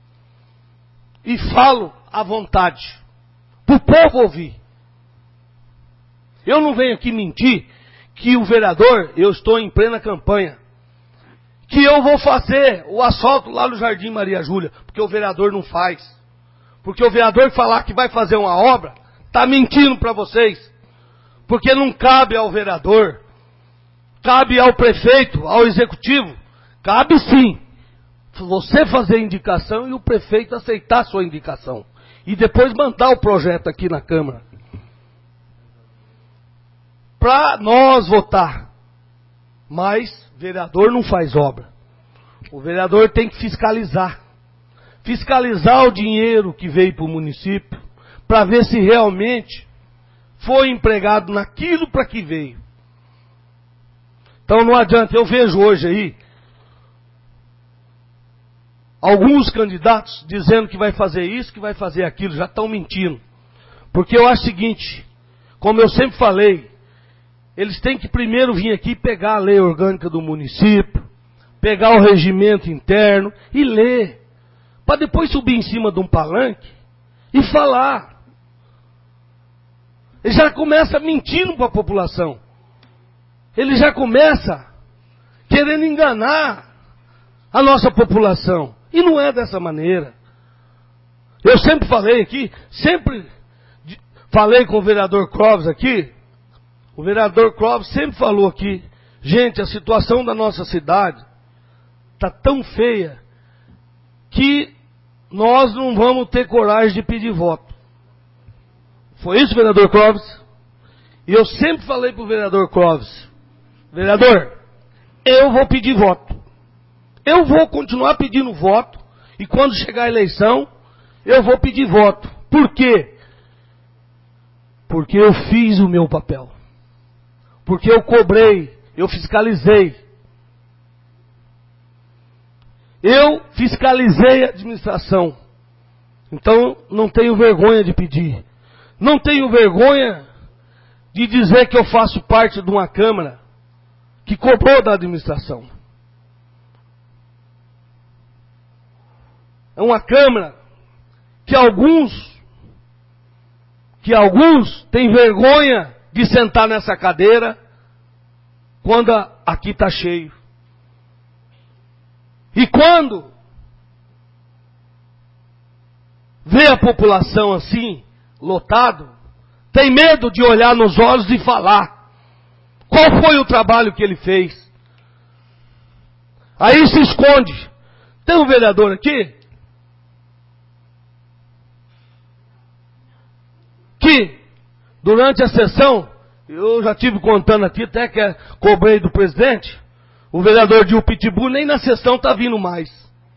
e falo à vontade, para o povo ouvir. Eu não venho aqui mentir que o vereador, eu estou em plena campanha, que eu vou fazer o asfalto lá no Jardim Maria Júlia, porque o vereador não faz. Porque o vereador falar que vai fazer uma obra, está mentindo para vocês. Porque não cabe ao vereador, cabe ao prefeito, ao executivo, cabe sim você fazer indicação e o prefeito aceitar a sua indicação. E depois mandar o projeto aqui na Câmara. Para nós votar. Mas vereador não faz obra. O vereador tem que fiscalizar. Fiscalizar o dinheiro que veio para o município, para ver se realmente foi empregado naquilo para que veio. Então não adianta, eu vejo hoje aí alguns candidatos dizendo que vai fazer isso, que vai fazer aquilo, já estão mentindo. Porque eu acho o seguinte, como eu sempre falei, eles têm que primeiro vir aqui pegar a lei orgânica do município, pegar o regimento interno e ler, para depois subir em cima de um palanque e falar. Ele já começa mentindo para a população. Ele já começa querendo enganar a nossa população. E não é dessa maneira. Eu sempre falei aqui, sempre falei com o vereador Clóvis aqui, o vereador Clóvis sempre falou aqui, gente, a situação da nossa cidade está tão feia que nós não vamos ter coragem de pedir voto. Foi isso, vereador Clóvis? E eu sempre falei para o vereador Clóvis, vereador, eu vou pedir voto. Eu vou continuar pedindo voto, e quando chegar a eleição, eu vou pedir voto. Por quê? Porque eu fiz o meu papel. Porque eu cobrei, eu fiscalizei. Eu fiscalizei a administração. Então, não tenho vergonha de pedir. Não tenho vergonha de dizer que eu faço parte de uma Câmara que cobrou da administração. É uma Câmara que alguns, que alguns têm vergonha de sentar nessa cadeira quando aqui está cheio. E quando vê a população assim, lotado, tem medo de olhar nos olhos e falar qual foi o trabalho que ele fez. Aí se esconde. Tem um vereador aqui que durante a sessão, eu já tive contando aqui, até que cobrei do presidente, o vereador Dil Pitbull nem na sessão está vindo mais.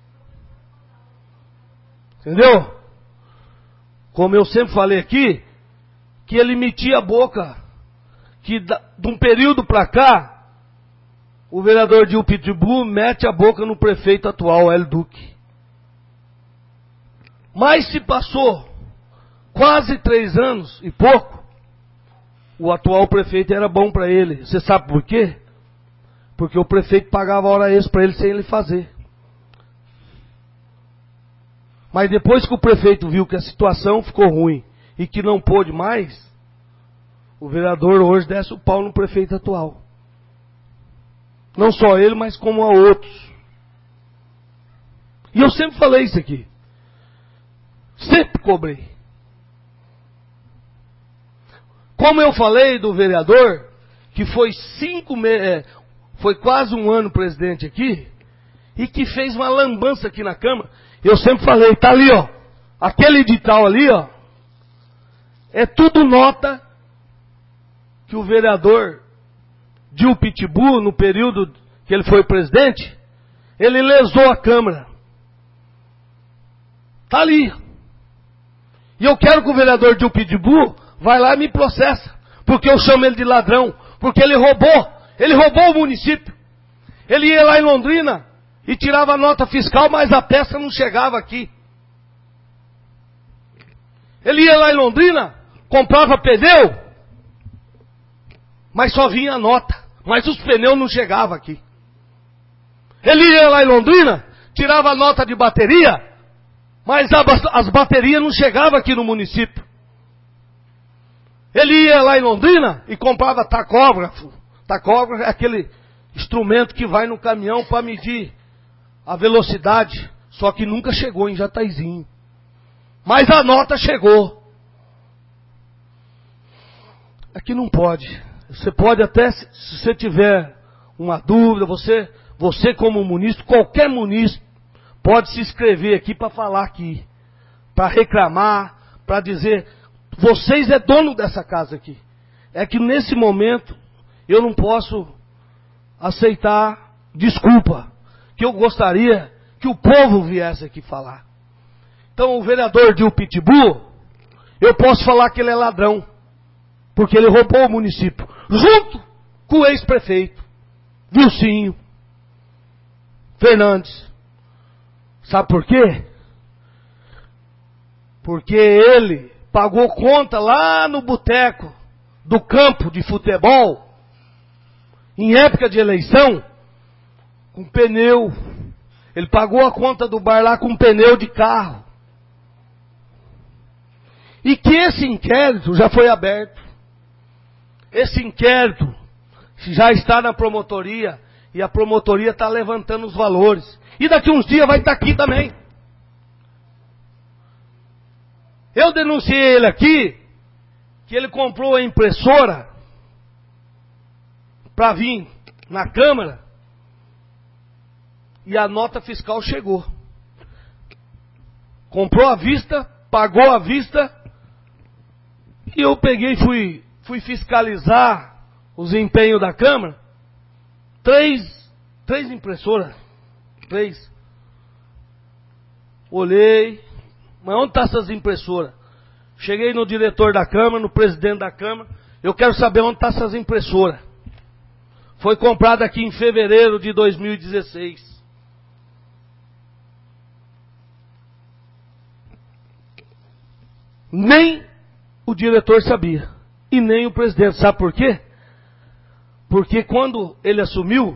Entendeu? Como eu sempre falei aqui, que ele metia a boca, que de um período para cá, o vereador Dil Pitbull mete a boca no prefeito atual, Hélio Duque. Mas se passou quase três anos e pouco, o atual prefeito era bom para ele. Você sabe por quê? Porque o prefeito pagava hora extra para ele sem ele fazer. Mas depois que o prefeito viu que a situação ficou ruim e que não pôde mais, o vereador hoje desce o pau no prefeito atual. Não só ele, mas como a outros. E eu sempre falei isso aqui. Sempre cobrei. Como eu falei do vereador, que foi cinco meses, foi quase um ano presidente aqui, e que fez uma lambança aqui na Câmara, eu sempre falei, tá ali, ó, aquele edital ali, ó, é tudo nota que o vereador Dil Pitbull, no período que ele foi presidente, ele lesou a Câmara. Tá ali. E eu quero que o vereador Dil Pitbull vai lá e me processa, porque eu chamo ele de ladrão, porque ele roubou, ele roubou o município. Ele ia lá em Londrina e tirava a nota fiscal, mas a peça não chegava aqui. Ele ia lá em Londrina, comprava pneu, mas só vinha a nota, mas os pneus não chegavam aqui. Ele ia lá em Londrina, tirava a nota de bateria, mas as baterias não chegavam aqui no município. Ele ia lá em Londrina e comprava tacógrafo. Tacógrafo é aquele instrumento que vai no caminhão para medir a velocidade, só que nunca chegou em Jataizinho. Mas a nota chegou. Aqui não pode. Você pode até, se você tiver uma dúvida, você, você como munícipe, qualquer munícipe, pode se inscrever aqui para falar aqui, para reclamar, para dizer, vocês é dono dessa casa aqui. É que nesse momento eu não posso aceitar desculpa, que eu gostaria que o povo viesse aqui falar. Então o vereador Dil Pitbull, eu posso falar que ele é ladrão, porque ele roubou o município, junto com o ex-prefeito, Vilcinho Fernandes. Sabe por quê? Porque ele pagou conta lá no boteco do campo de futebol, em época de eleição, com pneu. Ele pagou a conta do bar lá com pneu de carro. E que esse inquérito já foi aberto. Esse inquérito já está na promotoria, e a promotoria está levantando os valores. E daqui uns dias vai estar aqui também. Eu denunciei ele aqui, que ele comprou a impressora para vir na Câmara, e a nota fiscal chegou. Comprou à vista, pagou à vista, e eu peguei e fui, fui fiscalizar os empenhos da Câmara. Três três impressoras. Três. Olhei. Mas onde estão essas impressoras? Cheguei no diretor da Câmara, no presidente da Câmara. Eu quero saber onde estão essas impressoras. Foi comprada aqui em fevereiro de dois mil e dezesseis. Nem o diretor sabia. E nem o presidente. Sabe por quê? Porque quando ele assumiu,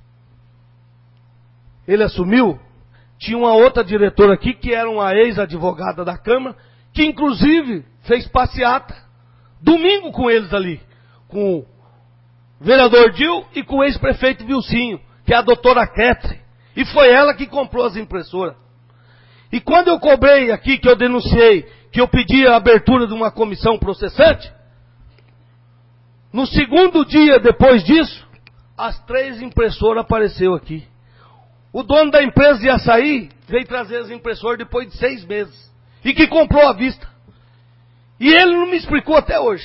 ele assumiu, tinha uma outra diretora aqui, que era uma ex-advogada da Câmara, que inclusive fez passeata, domingo com eles ali, com o vereador Dil e com o ex-prefeito Vilcinho, que é a doutora Ketre. E foi ela que comprou as impressoras. E quando eu cobrei aqui, que eu denunciei, que eu pedi a abertura de uma comissão processante, no segundo dia depois disso, as três impressoras apareceram aqui. O dono da empresa ia sair, veio trazer as impressoras depois de seis meses. E que comprou à vista. E ele não me explicou até hoje.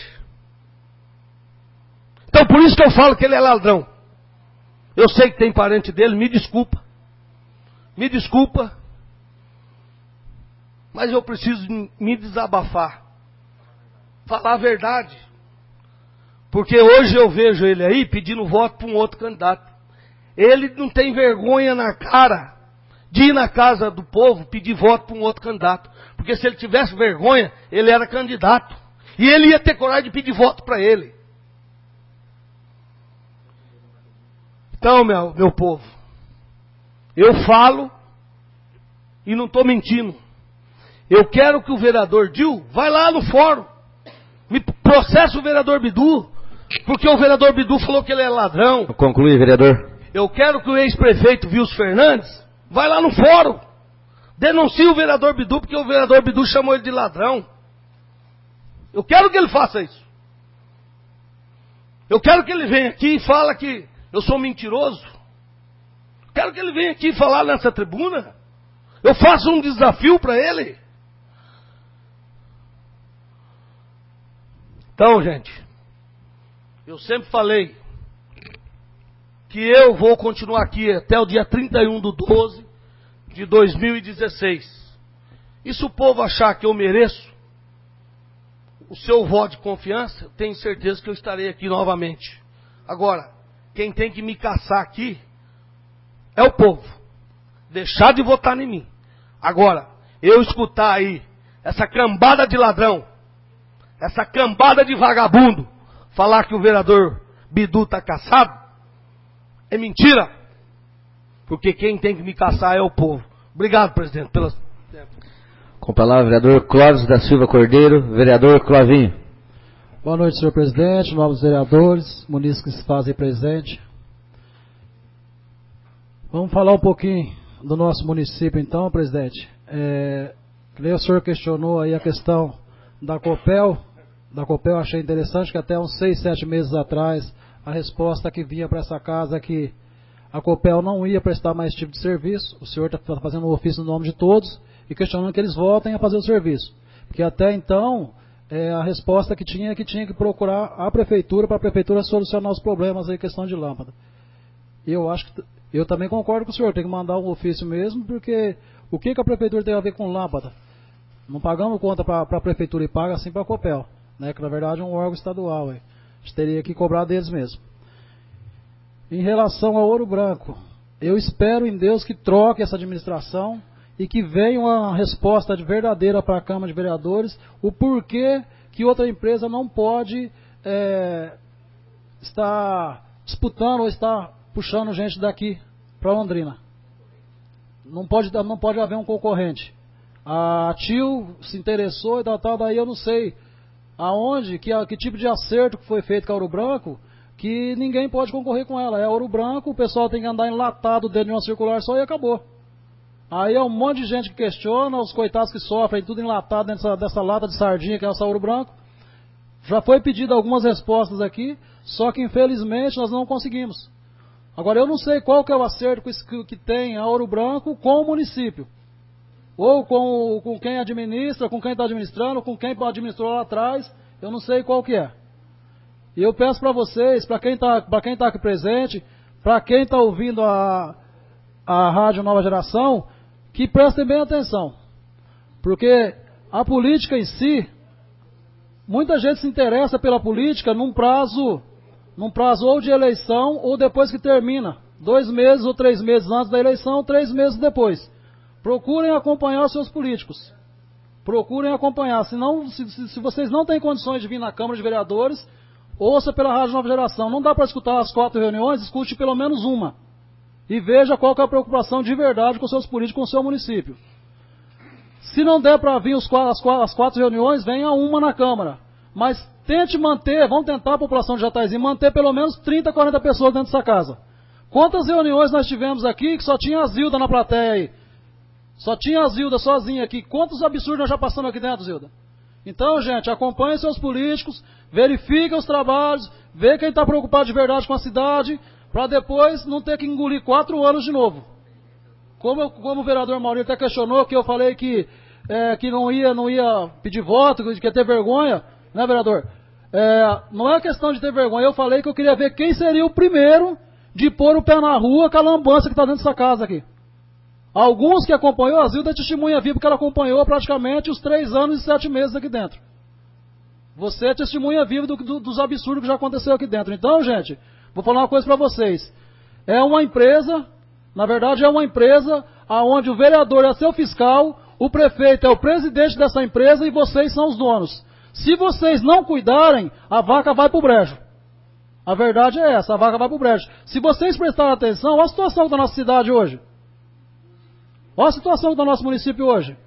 Então por isso que eu falo que ele é ladrão. Eu sei que tem parente dele, me desculpa. Me desculpa. Mas eu preciso me desabafar. Falar a verdade. Porque hoje eu vejo ele aí pedindo voto para um outro candidato. Ele não tem vergonha na cara de ir na casa do povo pedir voto para um outro candidato. Porque se ele tivesse vergonha, ele era candidato. E ele ia ter coragem de pedir voto para ele. Então, meu, meu povo, eu falo e não estou mentindo. Eu quero que o vereador Dil vá lá no fórum. Me processe o vereador Bidu. Porque o vereador Bidu falou que ele é ladrão. Conclui, vereador. Eu quero que o ex-prefeito Wilson Fernandes vai lá no fórum. Denuncie o vereador Bidu, porque o vereador Bidu chamou ele de ladrão. Eu quero que ele faça isso. Eu quero que ele venha aqui e fale que eu sou mentiroso. Eu quero que ele venha aqui falar nessa tribuna. Eu faço um desafio para ele. Então, gente, eu sempre falei que eu vou continuar aqui até o dia trinta e um de doze de dois mil e dezesseis. E se o povo achar que eu mereço o seu voto de confiança, eu tenho certeza que eu estarei aqui novamente. Agora, quem tem que me caçar aqui é o povo. Deixar de votar em mim. Agora, eu escutar aí essa cambada de ladrão, essa cambada de vagabundo, falar que o vereador Bidu está caçado, é mentira. Porque quem tem que me caçar é o povo. Obrigado, presidente, pelo tempo. Com a palavra, vereador Clóvis da Silva Cordeiro, vereador Clovinho. Boa noite, senhor presidente, novos vereadores, munícipes que se fazem presente. Vamos falar um pouquinho do nosso município, então, presidente. É, o senhor questionou aí a questão da Copel. Da Copel, achei interessante que até uns seis, sete meses atrás, a resposta que vinha para essa casa é que a Copel não ia prestar mais esse tipo de serviço. O senhor está fazendo um ofício no nome de todos e questionando que eles voltem a fazer o serviço. Porque até então, é, a resposta que tinha é que tinha que procurar a prefeitura para a prefeitura solucionar os problemas aí, questão de lâmpada. E eu acho que, eu também concordo com o senhor, tem que mandar um ofício mesmo, porque o que, que a prefeitura tem a ver com lâmpada? Não pagamos conta para a prefeitura e paga assim para a Copel, né, que na verdade é um órgão estadual. Aí. A gente teria que cobrar deles mesmo. Em relação ao Ouro Branco, eu espero em Deus que troque essa administração e que venha uma resposta verdadeira para a Câmara de Vereadores, o porquê que outra empresa não pode é, estar disputando ou estar puxando gente daqui para Londrina. Não pode, não pode haver um concorrente. A Tio se interessou e tal, tal, daí eu não sei aonde, que, que tipo de acerto que foi feito com a Ouro Branco, que ninguém pode concorrer com ela. É Ouro Branco, o pessoal tem que andar enlatado dentro de uma circular só e acabou. Aí é um monte de gente que questiona, os coitados que sofrem, tudo enlatado dentro dessa, dessa lata de sardinha que é essa Ouro Branco. Já foi pedido algumas respostas aqui, só que infelizmente nós não conseguimos. Agora eu não sei qual que é o acerto que, que tem a Ouro Branco com o município. Ou com, com quem administra, com quem está administrando, com quem administrou lá atrás, eu não sei qual que é. E eu peço para vocês, para quem está para quem tá aqui presente, para quem está ouvindo a, a Rádio Nova Geração, que prestem bem atenção. Porque a política em si, muita gente se interessa pela política num prazo, num prazo ou de eleição ou depois que termina. Dois meses ou três meses antes da eleição, três meses depois. Procurem acompanhar os seus políticos. Procurem acompanhar. Senão, se, se, se vocês não têm condições de vir na Câmara de Vereadores, ouça pela Rádio Nova Geração. Não dá para escutar as quatro reuniões, escute pelo menos uma. E veja qual que é a preocupação de verdade com seus políticos, com o seu município. Se não der para vir os, as, as quatro reuniões, venha uma na Câmara. Mas tente manter, vamos tentar a população de Jataizinho, manter pelo menos trinta, quarenta pessoas dentro dessa casa. Quantas reuniões nós tivemos aqui que só tinha a Zilda na plateia aí? Só tinha a Zilda sozinha aqui. Quantos absurdos nós já passamos aqui dentro, Zilda? Então, gente, acompanhem seus políticos, verifiquem os trabalhos, vê quem está preocupado de verdade com a cidade, para depois não ter que engolir quatro anos de novo. Como, eu, como o vereador Maurício até questionou, que eu falei que, é, que não, ia, não ia pedir voto, que ia ter vergonha, né, vereador? É, não é questão de ter vergonha, eu falei que eu queria ver quem seria o primeiro de pôr o pé na rua com a lambança que está dentro dessa casa aqui. Alguns que acompanhou, a Zilda é testemunha viva, porque ela acompanhou praticamente os três anos e sete meses aqui dentro. Você é testemunha viva do, do, dos absurdos que já aconteceu aqui dentro. Então, gente, vou falar uma coisa para vocês. É uma empresa, na verdade é uma empresa onde o vereador é seu fiscal, o prefeito é o presidente dessa empresa e vocês são os donos. Se vocês não cuidarem, a vaca vai para o brejo. A verdade é essa, a vaca vai para o brejo. Se vocês prestarem atenção, olha a situação da nossa cidade hoje. Olha a situação do nosso município hoje.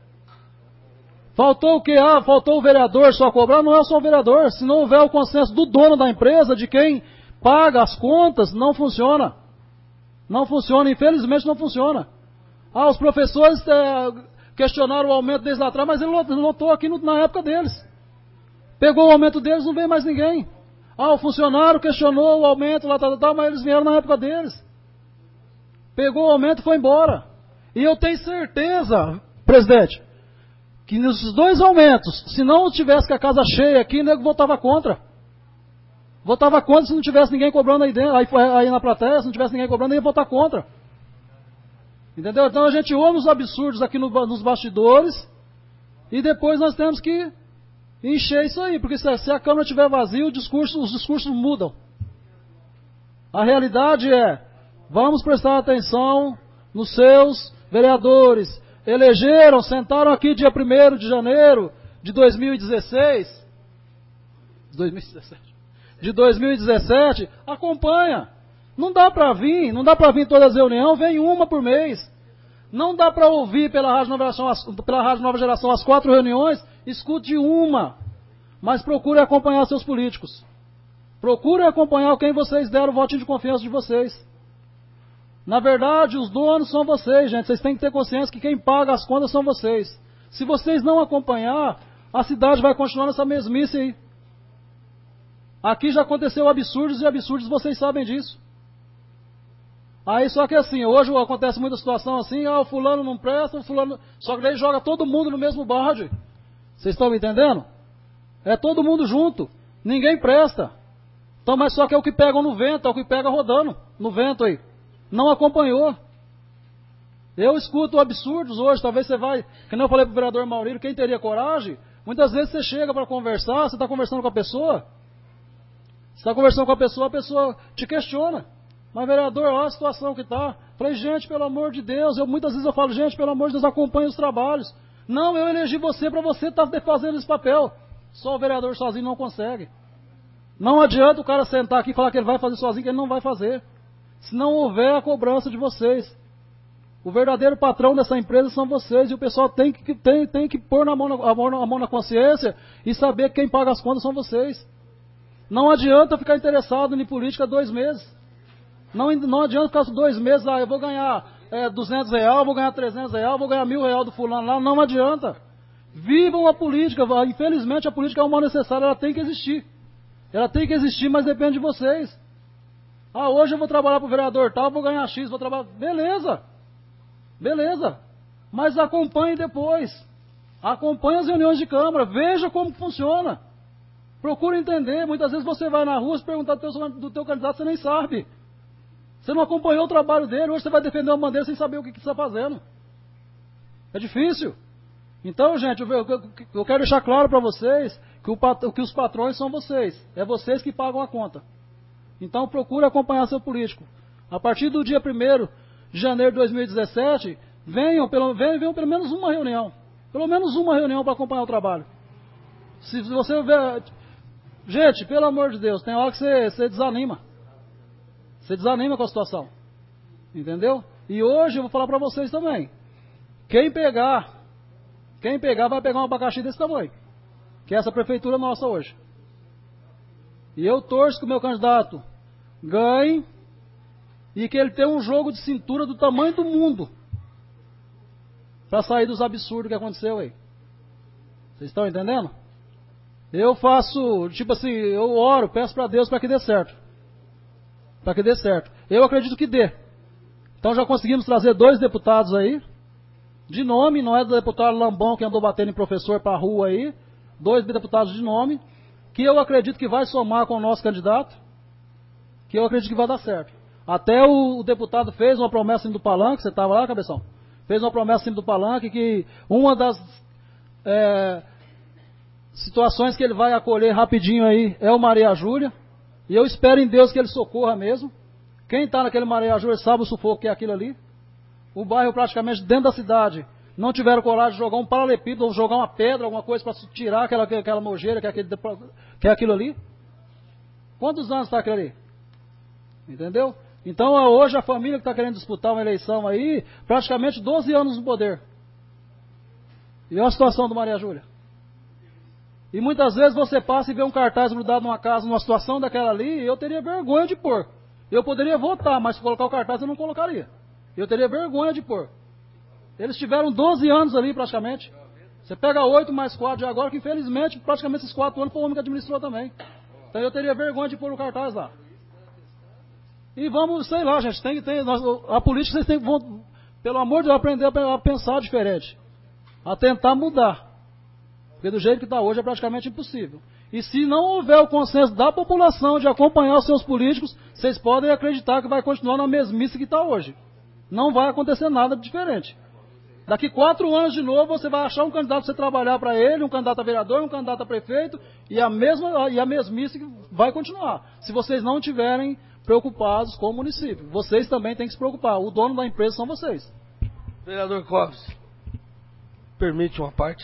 Faltou o quê? Ah, faltou o vereador só cobrar? Não é só o vereador. Se não houver o consenso do dono da empresa, de quem paga as contas, não funciona. Não funciona, infelizmente não funciona. Ah, os professores é, questionaram o aumento deles lá atrás, mas ele notou aqui no, na época deles. Pegou o aumento deles, não veio mais ninguém. Ah, o funcionário questionou o aumento lá, tal, tal, mas eles vieram na época deles. Pegou o aumento e foi embora. E eu tenho certeza, presidente, que nesses dois aumentos, se não tivesse com a casa cheia aqui, o nego votava contra. Votava contra se não tivesse ninguém cobrando aí dentro, aí, aí na plateia, se não tivesse ninguém cobrando, ia votar contra. Entendeu? Então a gente ouve os absurdos aqui no, nos bastidores e depois nós temos que encher isso aí, porque se, se a Câmara estiver vazia, o discurso, os discursos mudam. A realidade é, vamos prestar atenção nos seus vereadores. Elegeram, sentaram aqui dia primeiro de janeiro de dois mil e dezesseis. dois mil e dezessete. De dois mil e dezessete, acompanha. Não dá para vir, não dá para vir todas as reuniões, vem uma por mês. Não dá para ouvir pela Rádio Nova Geração, as, pela Rádio Nova Geração as quatro reuniões, escute uma. Mas procure acompanhar seus políticos. Procure acompanhar quem vocês deram o votinho de confiança de vocês. Na verdade, os donos são vocês, gente. Vocês têm que ter consciência que quem paga as contas são vocês. Se vocês não acompanhar, a cidade vai continuar nessa mesmice aí. Aqui já aconteceu absurdos e absurdos, vocês sabem disso. Aí só que assim, hoje acontece muita situação assim, ah, o fulano não presta, o fulano... Só que daí joga todo mundo no mesmo balde. Vocês estão me entendendo? É todo mundo junto. Ninguém presta. Então, mas só que é o que pegam no vento, é o que pega rodando no vento aí. Não acompanhou. Eu escuto absurdos hoje, talvez você vai, que nem eu falei para o vereador Maurício, quem teria coragem, muitas vezes você chega para conversar, você está conversando com a pessoa, você está conversando com a pessoa, a pessoa te questiona. Mas vereador, olha a situação que está. Falei, gente, pelo amor de Deus, eu, muitas vezes eu falo, gente, pelo amor de Deus, acompanhe os trabalhos. Não, eu elegi você para você estar tá fazendo esse papel. Só o vereador sozinho não consegue. Não adianta o cara sentar aqui e falar que ele vai fazer sozinho, que ele não vai fazer. Se não houver a cobrança de vocês. O verdadeiro patrão dessa empresa são vocês. E o pessoal tem que, tem, tem que pôr na mão na, a, mão na, a mão na consciência e saber que quem paga as contas são vocês. Não adianta ficar interessado em política dois meses. Não, não adianta ficar dois meses, ah, eu vou ganhar é, duzentos reais, vou ganhar trezentos reais, vou ganhar mil reais do fulano lá. Não adianta. Vivam a política. Infelizmente a política é uma necessária, ela tem que existir. Ela tem que existir, mas depende de vocês. Ah, hoje eu vou trabalhar para o vereador tal, vou ganhar X, vou trabalhar... Beleza. Beleza. Mas acompanhe depois. Acompanhe as reuniões de Câmara. Veja como funciona. Procure entender. Muitas vezes você vai na rua e perguntar do teu, do teu candidato, você nem sabe. Você não acompanhou o trabalho dele, hoje você vai defender uma bandeira sem saber o que, que você está fazendo. É difícil. Então, gente, eu, eu, eu quero deixar claro para vocês que, o, que os patrões são vocês. É vocês que pagam a conta. Então, procure acompanhar seu político. A partir do dia primeiro de janeiro de dois mil e dezessete, venham pelo, venham, venham pelo menos uma reunião. Pelo menos uma reunião para acompanhar o trabalho. Se você ver... Gente, pelo amor de Deus, tem hora que você, você desanima. Você desanima com a situação. Entendeu? E hoje eu vou falar para vocês também. Quem pegar, quem pegar vai pegar um abacaxi desse tamanho. Que é essa prefeitura nossa hoje. E eu torço que o meu candidato ganhe e que ele tenha um jogo de cintura do tamanho do mundo para sair dos absurdos que aconteceu aí. Vocês estão entendendo? Eu faço, tipo assim, eu oro, peço para Deus para que dê certo. Para que dê certo. Eu acredito que dê. Então já conseguimos trazer dois deputados aí, de nome, não é do deputado Lambão que andou batendo em professor para a rua aí, dois deputados de nome, que eu acredito que vai somar com o nosso candidato, que eu acredito que vai dar certo. Até o, o deputado fez uma promessa em do Palanque, você estava lá, Cabeção? Fez uma promessa em do Palanque que uma das é, situações que ele vai acolher rapidinho aí é o Maria Júlia, e eu espero em Deus que ele socorra mesmo. Quem está naquele Maria Júlia sabe o sufoco que é aquilo ali. O bairro praticamente dentro da cidade não tiveram coragem de jogar um paralelepípedo ou jogar uma pedra, alguma coisa para tirar aquela, aquela nojeira que é, aquele, que é aquilo ali. Quantos anos está aquilo ali? Entendeu? Então hoje a família que está querendo disputar uma eleição aí, praticamente doze anos no poder. E olha a situação do Maria Júlia. E muitas vezes você passa e vê um cartaz grudado numa casa, numa situação daquela ali, e eu teria vergonha de pôr. Eu poderia votar, mas se colocar o cartaz eu não colocaria. Eu teria vergonha de pôr. Eles tiveram doze anos ali praticamente. Você pega oito mais quatro de agora, que infelizmente praticamente esses quatro anos foi o homem que administrou também. Então eu teria vergonha de pôr o cartaz lá. E vamos, sei lá, gente, tem, tem, nós, a política vocês têm que, vão, pelo amor de Deus, aprender a pensar diferente. A tentar mudar. Porque do jeito que está hoje é praticamente impossível. E se não houver o consenso da população de acompanhar os seus políticos, vocês podem acreditar que vai continuar na mesmice que está hoje. Não vai acontecer nada diferente. Daqui quatro anos de novo, você vai achar um candidato para você trabalhar para ele, um candidato a vereador, um candidato a prefeito, e a, mesma, e a mesmice vai continuar. Se vocês não estiverem preocupados com o município. Vocês também têm que se preocupar. O dono da empresa são vocês. Vereador Clóvis, permite uma parte?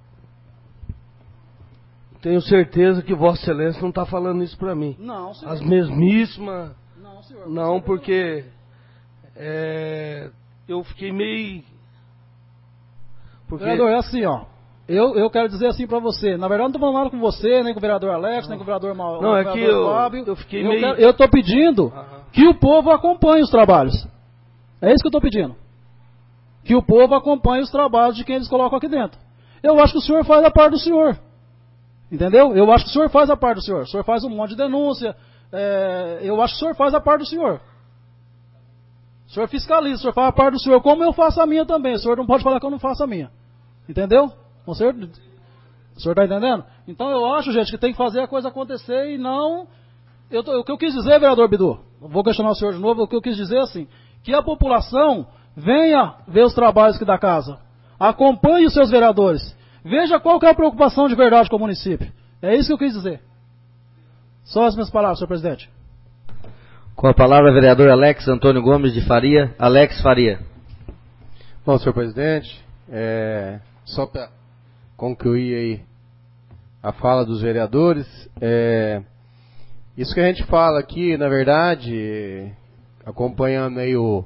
Tenho certeza que Vossa Excelência não está falando isso para mim. Não, senhor. As mesmíssimas. Não, senhor. Não, porque é, eu fiquei meio... Porque... Vereador, é assim, ó. Eu, eu quero dizer assim para você. Na verdade, não estou falando nada com você, nem com o vereador Alex, não. nem com o vereador Mal, Não, o é vereador que eu, Fábio. eu fiquei eu meio... Eu estou pedindo Aham. que o povo acompanhe os trabalhos. É isso que eu estou pedindo. Que o povo acompanhe os trabalhos de quem eles colocam aqui dentro. Eu acho que o senhor faz a parte do senhor. Entendeu? Eu acho que o senhor faz a parte do senhor. O senhor faz um monte de denúncia. É, eu acho que o senhor faz a parte do senhor. O senhor fiscaliza, o senhor faz a parte do senhor, como eu faço a minha também. O senhor não pode falar que eu não faço a minha. Entendeu? O senhor está entendendo? Então eu acho, gente, que tem que fazer a coisa acontecer e não... Eu tô, o que eu quis dizer, vereador Bidu, vou questionar o senhor de novo, o que eu quis dizer é assim, que a população venha ver os trabalhos aqui da casa, acompanhe os seus vereadores, veja qual que é a preocupação de verdade com o município. É isso que eu quis dizer. Só as minhas palavras, senhor presidente. Com a palavra, vereador Alex Antônio Gomes de Faria. Alex Faria. Bom, senhor presidente, é, só para concluir aí a fala dos vereadores, é, isso que a gente fala aqui, na verdade, acompanhando aí o,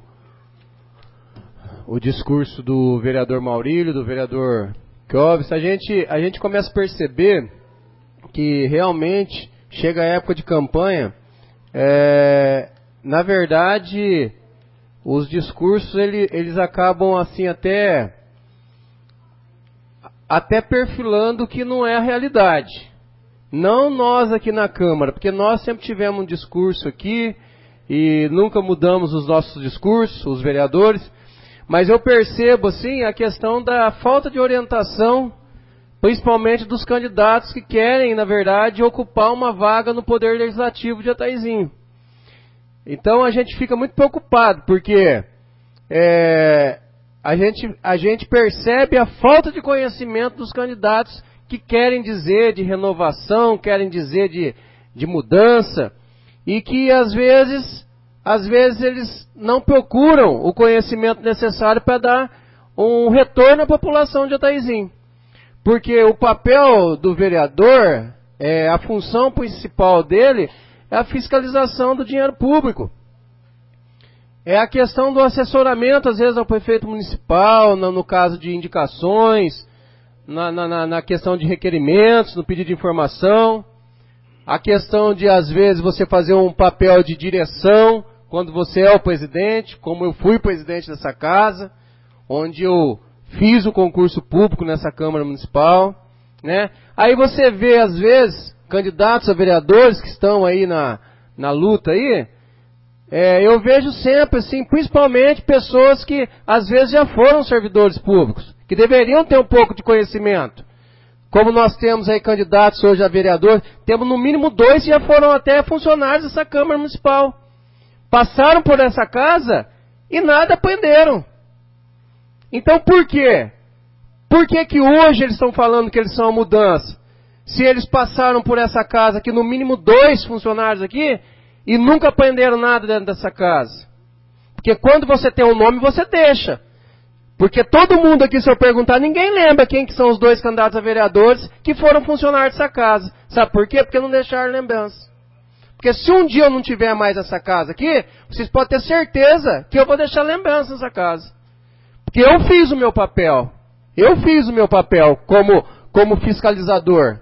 o discurso do vereador Maurílio, do vereador Clóvis, a gente, a gente começa a perceber que realmente chega a época de campanha, é, na verdade, os discursos ele, eles acabam assim até, até perfilando o que não é a realidade. Não nós aqui na Câmara, porque nós sempre tivemos um discurso aqui e nunca mudamos os nossos discursos, os vereadores, mas eu percebo assim a questão da falta de orientação, principalmente dos candidatos que querem, na verdade, ocupar uma vaga no Poder Legislativo de Ataizinho. Então a gente fica muito preocupado, porque é, a, gente, a gente percebe a falta de conhecimento dos candidatos que querem dizer de renovação, querem dizer de, de mudança, e que às vezes, às vezes eles não procuram o conhecimento necessário para dar um retorno à população de Jataizinho. Porque o papel do vereador, é, a função principal dele é a fiscalização do dinheiro público. É a questão do assessoramento, às vezes, ao prefeito municipal, no, no caso de indicações, na, na, na questão de requerimentos, no pedido de informação. A questão de, às vezes, você fazer um papel de direção, quando você é o presidente, como eu fui presidente dessa casa, onde eu fiz o concurso público nessa Câmara Municipal, né? Aí você vê, às vezes, candidatos a vereadores que estão aí na, na luta aí, é, eu vejo sempre, assim, principalmente pessoas que, às vezes, já foram servidores públicos, que deveriam ter um pouco de conhecimento. Como nós temos aí candidatos hoje a vereador, temos no mínimo dois que já foram até funcionários dessa Câmara Municipal. Passaram por essa casa e nada aprenderam. Então por quê? Por que que hoje eles estão falando que eles são a mudança? Se eles passaram por essa casa, aqui no mínimo dois funcionários aqui, e nunca aprenderam nada dentro dessa casa. Porque quando você tem um nome, você deixa. Porque todo mundo aqui, se eu perguntar, ninguém lembra quem que são os dois candidatos a vereadores que foram funcionários dessa casa. Sabe por quê? Porque não deixaram lembrança. Porque se um dia eu não tiver mais essa casa aqui, vocês podem ter certeza que eu vou deixar lembrança nessa casa. Porque eu fiz o meu papel. Eu fiz o meu papel como, como fiscalizador.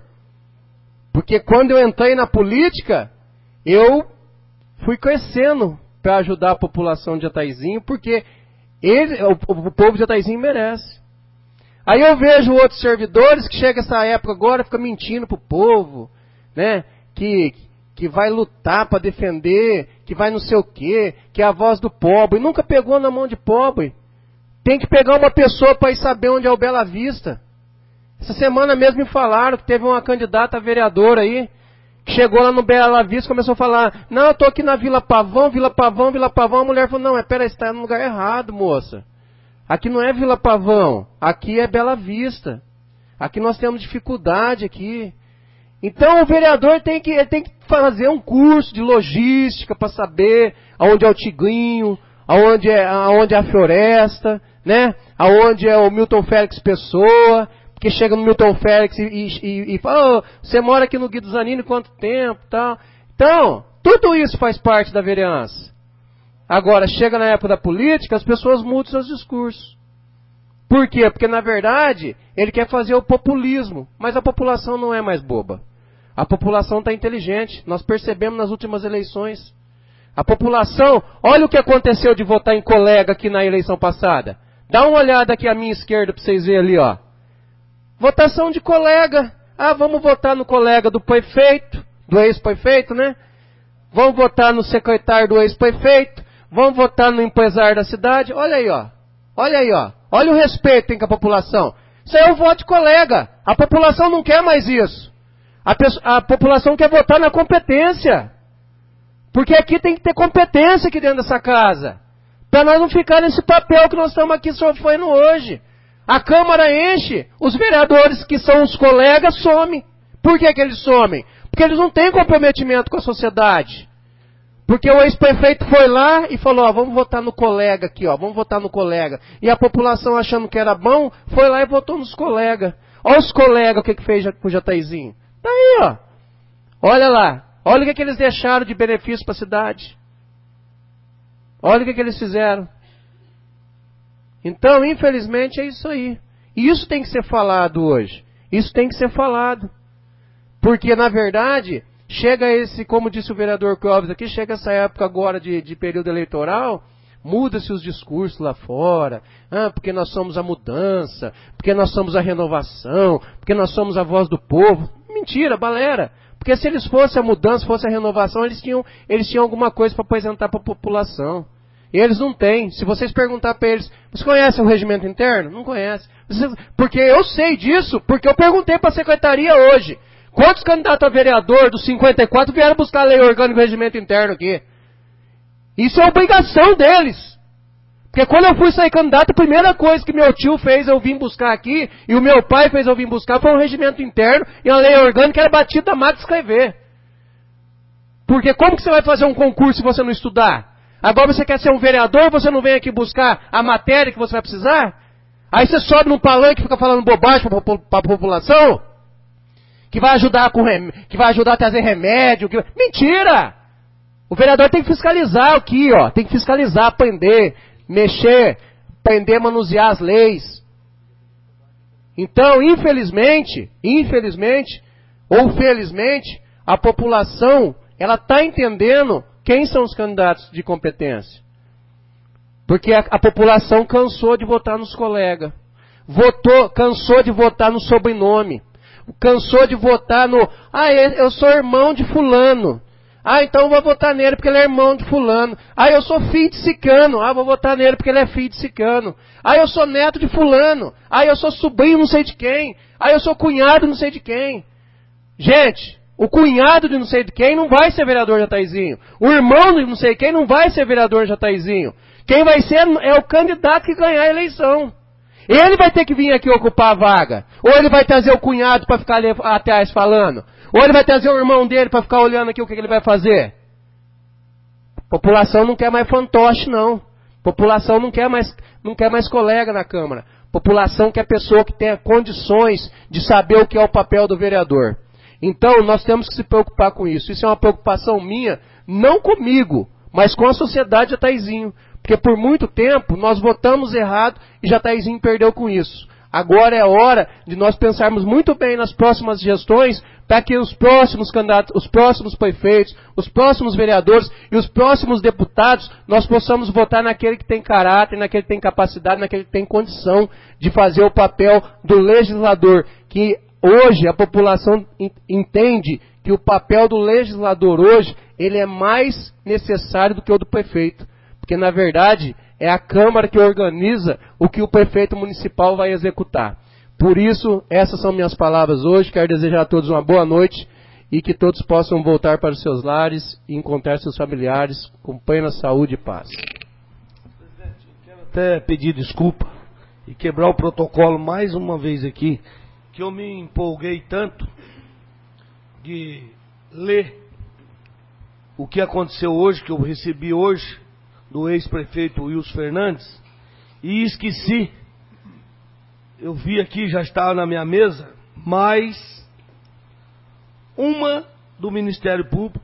Porque quando eu entrei na política, eu fui crescendo para ajudar a população de Jataizinho, porque ele, o, o povo de Jataizinho merece. Aí eu vejo outros servidores que chegam essa época agora, ficam mentindo pro povo, né? Que, que vai lutar para defender, que vai não sei o quê, que é a voz do pobre. Nunca pegou na mão de pobre. Tem que pegar uma pessoa para ir saber onde é o Bela Vista. Essa semana mesmo me falaram que teve uma candidata a vereadora aí, que chegou lá no Bela Vista e começou a falar, não, eu tô aqui na Vila Pavão, Vila Pavão, Vila Pavão. A mulher falou, não, é, peraí, você está no lugar errado, moça. Aqui não é Vila Pavão, aqui é Bela Vista. Aqui nós temos dificuldade aqui. Então o vereador tem que, ele tem que fazer um curso de logística para saber aonde é o Tigrinho, aonde é, aonde é a Floresta, né? Aonde é o Milton Félix Pessoa, porque chega no Milton Félix e, e, e fala, oh, você mora aqui no Guido Zanini quanto tempo, tal. Então, tudo isso faz parte da vereança. Agora, chega na época da política, as pessoas mudam seus discursos. Por quê? Porque, na verdade, ele quer fazer o populismo, mas a população não é mais boba. A população está inteligente, nós percebemos nas últimas eleições. A população, olha o que aconteceu de votar em colega aqui na eleição passada. Dá uma olhada aqui à minha esquerda para vocês verem ali, ó. Votação de colega. Ah, vamos votar no colega do prefeito, do ex-prefeito, né? Vamos votar no secretário do ex-prefeito. Vamos votar no empresário da cidade. Olha aí, ó. Olha aí, ó. Olha o respeito que tem com a população. Isso aí é o voto de colega. A população não quer mais isso. A, a população quer votar na competência. Porque aqui tem que ter competência aqui dentro dessa casa. Para nós não ficar nesse papel que nós estamos aqui sofrendo hoje. A Câmara enche, os vereadores que são os colegas somem. Por que que eles somem? Porque eles não têm comprometimento com a sociedade. Porque o ex-prefeito foi lá e falou, ó, vamos votar no colega aqui, ó, vamos votar no colega. E a população achando que era bom, foi lá e votou nos colegas. Olha os colegas, o que que fez com o Jataizinho. Tá aí, ó. Olha lá. Olha o que que eles deixaram de benefício para a cidade. Olha o que que eles fizeram. Então, infelizmente, é isso aí. E isso tem que ser falado hoje. Isso tem que ser falado. Porque, na verdade, chega esse, como disse o vereador Clóvis aqui, chega essa época agora de, de período eleitoral, muda-se os discursos lá fora. Ah, porque nós somos a mudança, porque nós somos a renovação, porque nós somos a voz do povo. Mentira, balera. Porque se eles fossem a mudança, fosse a renovação, eles tinham, eles tinham alguma coisa para apresentar para a população. E eles não têm. Se vocês perguntar para eles, vocês conhecem o regimento interno? Não conhecem. Porque eu sei disso, porque eu perguntei para a secretaria hoje. Quantos candidatos a vereador dos cinquenta e quatro vieram buscar a lei orgânica e o regimento interno aqui? Isso é obrigação deles. Porque quando eu fui sair candidato, a primeira coisa que meu tio fez eu vim buscar aqui, e o meu pai fez eu vim buscar, foi um regimento interno e uma lei orgânica que era batida da máquina de escrever. Porque como que você vai fazer um concurso se você não estudar? Agora você quer ser um vereador, você não vem aqui buscar a matéria que você vai precisar? Aí você sobe num palanque e fica falando bobagem para a população? Que vai ajudar com rem... que vai ajudar a trazer remédio. Que... Mentira! O vereador tem que fiscalizar aqui, ó. Tem que fiscalizar, aprender, mexer, aprender a manusear as leis. Então, infelizmente, infelizmente, ou felizmente, a população, ela está entendendo quem são os candidatos de competência. Porque a, a população cansou de votar nos colegas. Votou, cansou de votar no sobrenome. Cansou de votar no... Ah, eu sou irmão de fulano. Ah, então eu vou votar nele porque ele é irmão de fulano. Ah, eu sou filho de cicano. Ah, vou votar nele porque ele é filho de cicano. Ah, eu sou neto de fulano. Ah, eu sou sobrinho não sei de quem. Ah, eu sou cunhado não sei de quem. Gente, o cunhado de não sei de quem não vai ser vereador de Jataizinho. O irmão de não sei quem não vai ser vereador de Jataizinho. Quem vai ser é o candidato que ganhar a eleição. Ele vai ter que vir aqui ocupar a vaga. Ou ele vai trazer o cunhado para ficar ali atrás falando. Ou ele vai trazer o irmão dele para ficar olhando aqui o que ele vai fazer. População não quer mais fantoche, não. População não quer mais, não quer mais colega na Câmara. População quer pessoa que tenha condições de saber o que é o papel do vereador. Então, nós temos que se preocupar com isso. Isso é uma preocupação minha, não comigo, mas com a sociedade Jataizinho. Porque por muito tempo nós votamos errado e Jataizinho perdeu com isso. Agora é a hora de nós pensarmos muito bem nas próximas gestões para que os próximos candidatos, os próximos prefeitos, os próximos vereadores e os próximos deputados, nós possamos votar naquele que tem caráter, naquele que tem capacidade, naquele que tem condição de fazer o papel do legislador. Que hoje a população entende que o papel do legislador hoje ele é mais necessário do que o do prefeito. Porque, na verdade, é a Câmara que organiza o que o prefeito municipal vai executar. Por isso, essas são minhas palavras hoje. Quero desejar a todos uma boa noite e que todos possam voltar para os seus lares e encontrar seus familiares com plena saúde e paz. Presidente, eu quero até pedir desculpa e quebrar o protocolo mais uma vez aqui, que eu me empolguei tanto de ler o que aconteceu hoje, que eu recebi hoje, do ex-prefeito Wilson Fernandes, e esqueci, eu vi aqui, já estava na minha mesa, mais uma do Ministério Público,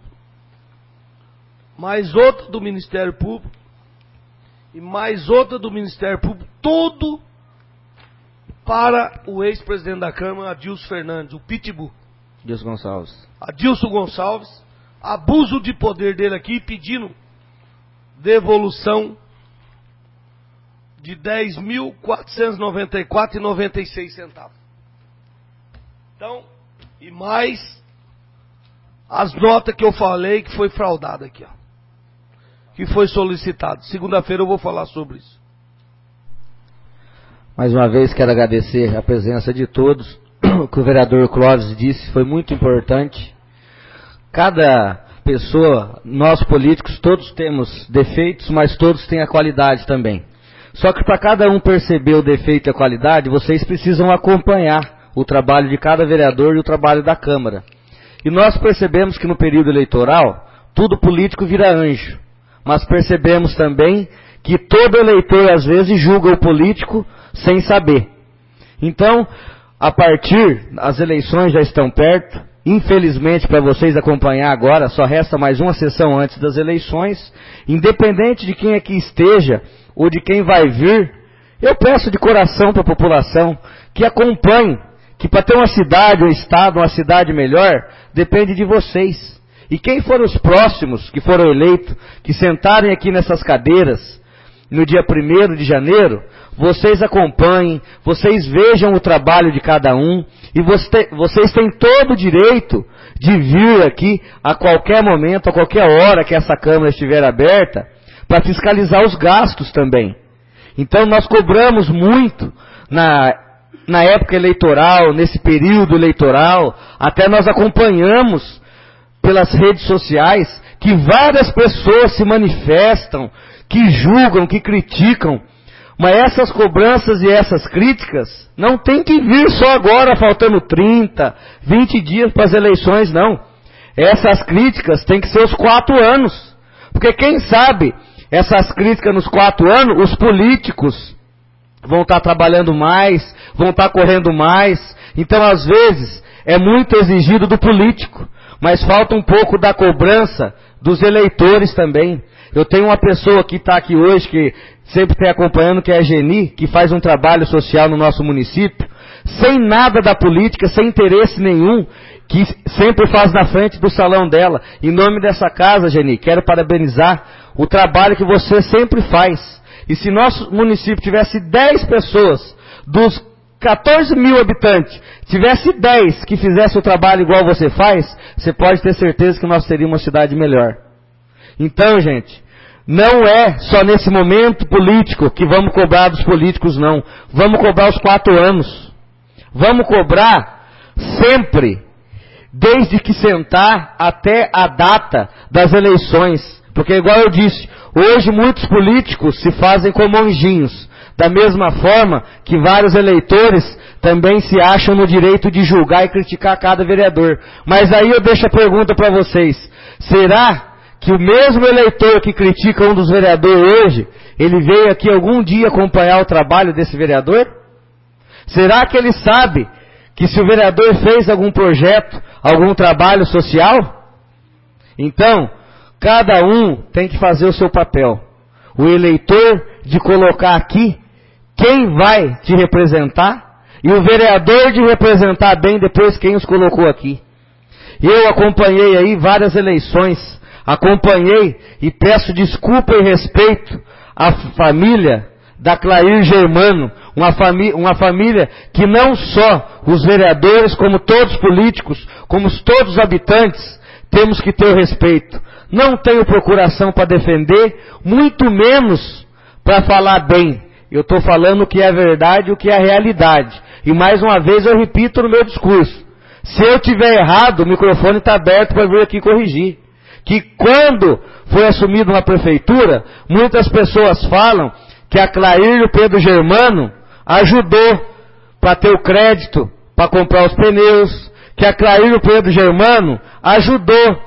mais outra do Ministério Público, e mais outra do Ministério Público, tudo para o ex-presidente da Câmara, Adilson Fernandes, o Pitbull. Adilson Gonçalves. Adilson Gonçalves, abuso de poder dele aqui, pedindo devolução de dez mil quatrocentos e noventa e quatro reais e noventa e seis centavos. Então, e mais as notas que eu falei que foi fraudada aqui, ó, que foi solicitado. Segunda-feira eu vou falar sobre isso. Mais uma vez quero agradecer a presença de todos. O que o vereador Clóvis disse foi muito importante. Cada pessoa, nós políticos, todos temos defeitos, mas todos têm a qualidade também. Só que para cada um perceber o defeito e a qualidade, vocês precisam acompanhar o trabalho de cada vereador e o trabalho da Câmara. E nós percebemos que no período eleitoral, tudo político vira anjo. Mas percebemos também que todo eleitor às vezes julga o político sem saber. Então, a partir, as eleições já estão perto. Infelizmente, para vocês acompanhar agora, só resta mais uma sessão antes das eleições. Independente de quem aqui esteja ou de quem vai vir, eu peço de coração para a população que acompanhe, que para ter uma cidade, um estado, uma cidade melhor, depende de vocês. E quem foram os próximos que foram eleitos, que sentarem aqui nessas cadeiras no dia primeiro de janeiro, vocês acompanhem, vocês vejam o trabalho de cada um, e você, vocês têm todo o direito de vir aqui a qualquer momento, a qualquer hora que essa Câmara estiver aberta, para fiscalizar os gastos também. Então nós cobramos muito na, na época eleitoral, nesse período eleitoral, até nós acompanhamos pelas redes sociais que várias pessoas se manifestam, que julgam, que criticam, mas essas cobranças e essas críticas não tem que vir só agora, faltando trinta, vinte dias para as eleições, não. Essas críticas têm que ser os quatro anos. Porque quem sabe, essas críticas nos quatro anos, os políticos vão estar trabalhando mais, vão estar correndo mais. Então, às vezes, é muito exigido do político, mas falta um pouco da cobrança dos eleitores também. Eu tenho uma pessoa que está aqui hoje, que sempre tem acompanhando, que é a Geni, que faz um trabalho social no nosso município, sem nada da política, sem interesse nenhum, que sempre faz na frente do salão dela. Em nome dessa casa, Geni, quero parabenizar o trabalho que você sempre faz. E se nosso município tivesse dez pessoas, dos quatorze mil habitantes, tivesse dez que fizesse o trabalho igual você faz, você pode ter certeza que nós teríamos uma cidade melhor. Então, gente, não é só nesse momento político que vamos cobrar dos políticos, não. Vamos cobrar os quatro anos. Vamos cobrar sempre, desde que sentar até a data das eleições. Porque, igual eu disse, hoje muitos políticos se fazem como anjinhos. Da mesma forma que vários eleitores também se acham no direito de julgar e criticar cada vereador. Mas aí eu deixo a pergunta para vocês. Será que o mesmo eleitor que critica um dos vereadores hoje, ele veio aqui algum dia acompanhar o trabalho desse vereador? Será que ele sabe que se o vereador fez algum projeto, algum trabalho social? Então, cada um tem que fazer o seu papel. O eleitor de colocar aqui quem vai te representar e o vereador de representar bem depois quem os colocou aqui. Eu acompanhei aí várias eleições, acompanhei e peço desculpa e respeito à família da Clair Germano, uma, famí- uma família que não só os vereadores, como todos os políticos, como todos os habitantes, temos que ter o respeito. Não tenho procuração para defender, muito menos para falar bem. Eu estou falando o que é verdade e o que é a realidade. E mais uma vez eu repito no meu discurso. Se eu tiver errado, o microfone está aberto para vir aqui corrigir. Que quando foi assumida uma prefeitura, muitas pessoas falam que a Clair e o Pedro Germano ajudou para ter o crédito para comprar os pneus, que a Clair e o Pedro Germano ajudou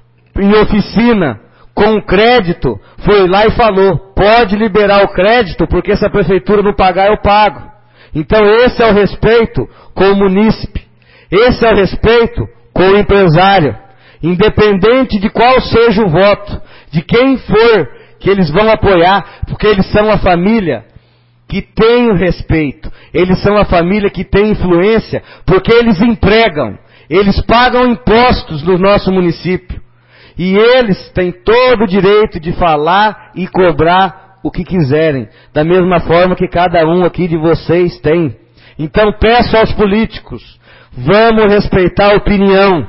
em oficina com crédito, foi lá e falou, pode liberar o crédito, porque se a prefeitura não pagar, eu pago. Então esse é o respeito com o munícipe, esse é o respeito com o empresário, independente de qual seja o voto, de quem for que eles vão apoiar, porque eles são a família que tem o respeito, eles são a família que tem influência, porque eles empregam, eles pagam impostos no nosso município. E eles têm todo o direito de falar e cobrar o que quiserem, da mesma forma que cada um aqui de vocês tem. Então peço aos políticos, vamos respeitar a opinião,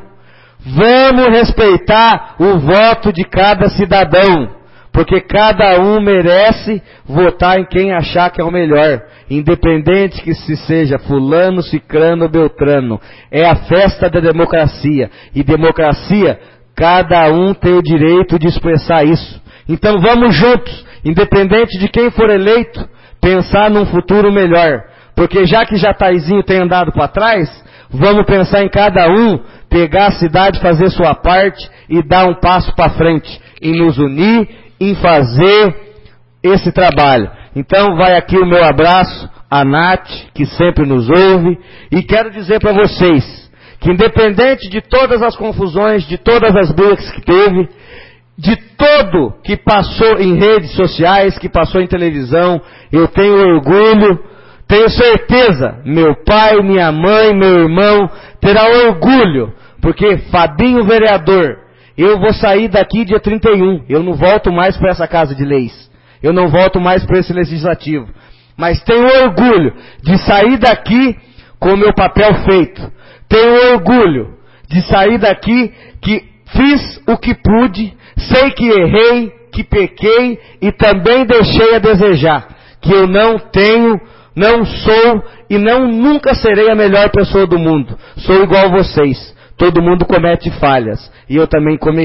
vamos respeitar o voto de cada cidadão, porque cada um merece votar em quem achar que é o melhor, independente que se seja fulano, cicrano ou beltrano. É a festa da democracia, e democracia, cada um tem o direito de expressar isso. Então vamos juntos, independente de quem for eleito, pensar num futuro melhor. Porque já que Jataizinho tem andado para trás, vamos pensar em cada um, pegar a cidade, fazer sua parte e dar um passo para frente. Em nos unir, em fazer esse trabalho. Então vai aqui o meu abraço à Nath, que sempre nos ouve. E quero dizer para vocês, que independente de todas as confusões, de todas as brigas que teve, de todo que passou em redes sociais, que passou em televisão, eu tenho orgulho, tenho certeza, meu pai, minha mãe, meu irmão, terá orgulho, porque Fabinho vereador, eu vou sair daqui dia trinta e um, eu não volto mais para essa casa de leis, eu não volto mais para esse legislativo, mas tenho orgulho de sair daqui com o meu papel feito. Tenho orgulho de sair daqui que fiz o que pude, sei que errei, que pequei e também deixei a desejar, que eu não tenho, não sou e não nunca serei a melhor pessoa do mundo. Sou igual a vocês, todo mundo comete falhas e eu também cometi.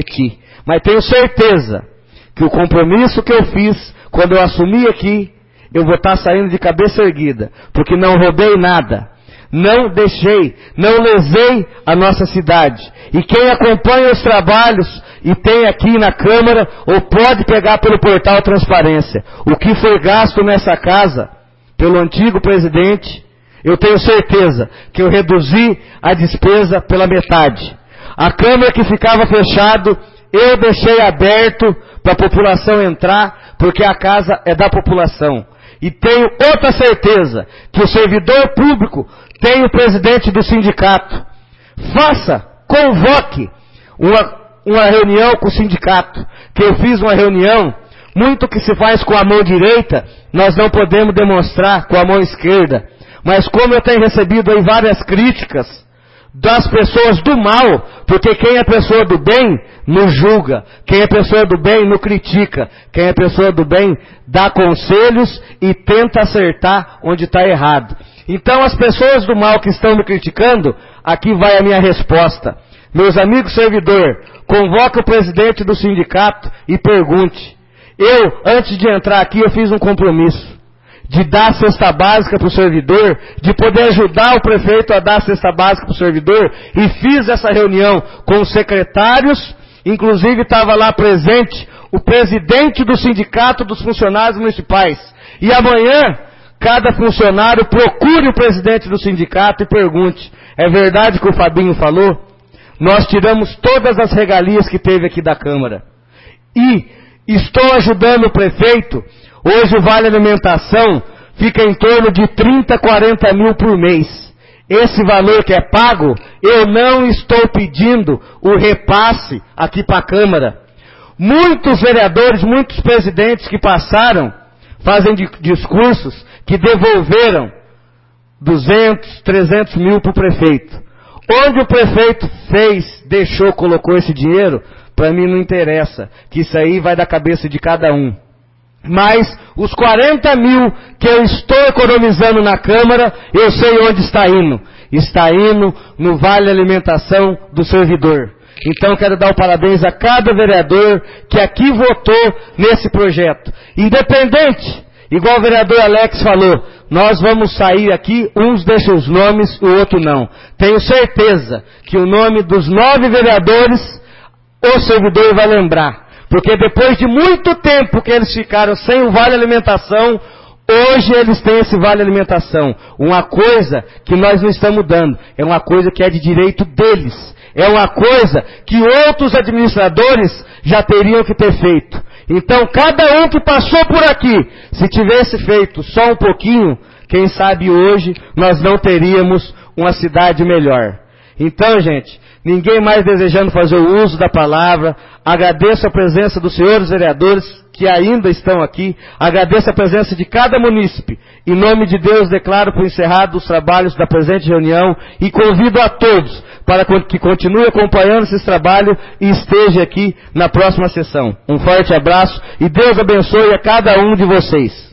Mas tenho certeza que o compromisso que eu fiz quando eu assumi aqui, eu vou estar saindo de cabeça erguida, porque não roubei nada, não deixei, não lesei a nossa cidade. E quem acompanha os trabalhos e tem aqui na Câmara, ou pode pegar pelo portal Transparência, o que foi gasto nessa casa pelo antigo presidente, eu tenho certeza que eu reduzi a despesa pela metade. A Câmara que ficava fechado, eu deixei aberto para a população entrar, porque a casa é da população. E tenho outra certeza, que o servidor público tem o presidente do sindicato. Faça, convoque uma, uma reunião com o sindicato, que eu fiz uma reunião, muito que se faz com a mão direita, nós não podemos demonstrar com a mão esquerda. Mas como eu tenho recebido aí várias críticas das pessoas do mal, porque quem é pessoa do bem, nos julga. Quem é pessoa do bem, nos critica. Quem é pessoa do bem, dá conselhos e tenta acertar onde está errado. Então as pessoas do mal que estão me criticando, aqui vai a minha resposta. Meus amigos servidor, convoque o presidente do sindicato e pergunte. Eu, antes de entrar aqui, eu fiz um compromisso de dar cesta básica para o servidor, de poder ajudar o prefeito a dar cesta básica para o servidor, e fiz essa reunião com os secretários, inclusive estava lá presente o presidente do sindicato dos funcionários municipais. E amanhã, cada funcionário procure o presidente do sindicato e pergunte, é verdade que o Fabinho falou? Nós tiramos todas as regalias que teve aqui da Câmara. E estou ajudando o prefeito. Hoje o Vale Alimentação fica em torno de trinta, quarenta mil por mês. Esse valor que é pago, eu não estou pedindo o repasse aqui para a Câmara. Muitos vereadores, muitos presidentes que passaram, fazem discursos que devolveram duzentos, trezentos mil para o prefeito. Onde o prefeito fez, deixou, colocou esse dinheiro, para mim não interessa, que isso aí vai da cabeça de cada um. Mas os quarenta mil que eu estou economizando na Câmara, eu sei onde está indo. Está indo no Vale Alimentação do servidor. Então quero dar o parabéns a cada vereador que aqui votou nesse projeto. Independente, igual o vereador Alex falou, nós vamos sair aqui, uns deixam os nomes, o outro não. Tenho certeza que o nome dos nove vereadores, o servidor vai lembrar. Porque depois de muito tempo que eles ficaram sem o Vale Alimentação, hoje eles têm esse Vale Alimentação. Uma coisa que nós não estamos dando, é uma coisa que é de direito deles. É uma coisa que outros administradores já teriam que ter feito. Então cada um que passou por aqui, se tivesse feito só um pouquinho, quem sabe hoje nós não teríamos uma cidade melhor. Então, gente, ninguém mais desejando fazer o uso da palavra, agradeço a presença dos senhores vereadores que ainda estão aqui, agradeço a presença de cada munícipe. Em nome de Deus, declaro por encerrado os trabalhos da presente reunião e convido a todos para que continue acompanhando esse trabalho e esteja aqui na próxima sessão. Um forte abraço e Deus abençoe a cada um de vocês.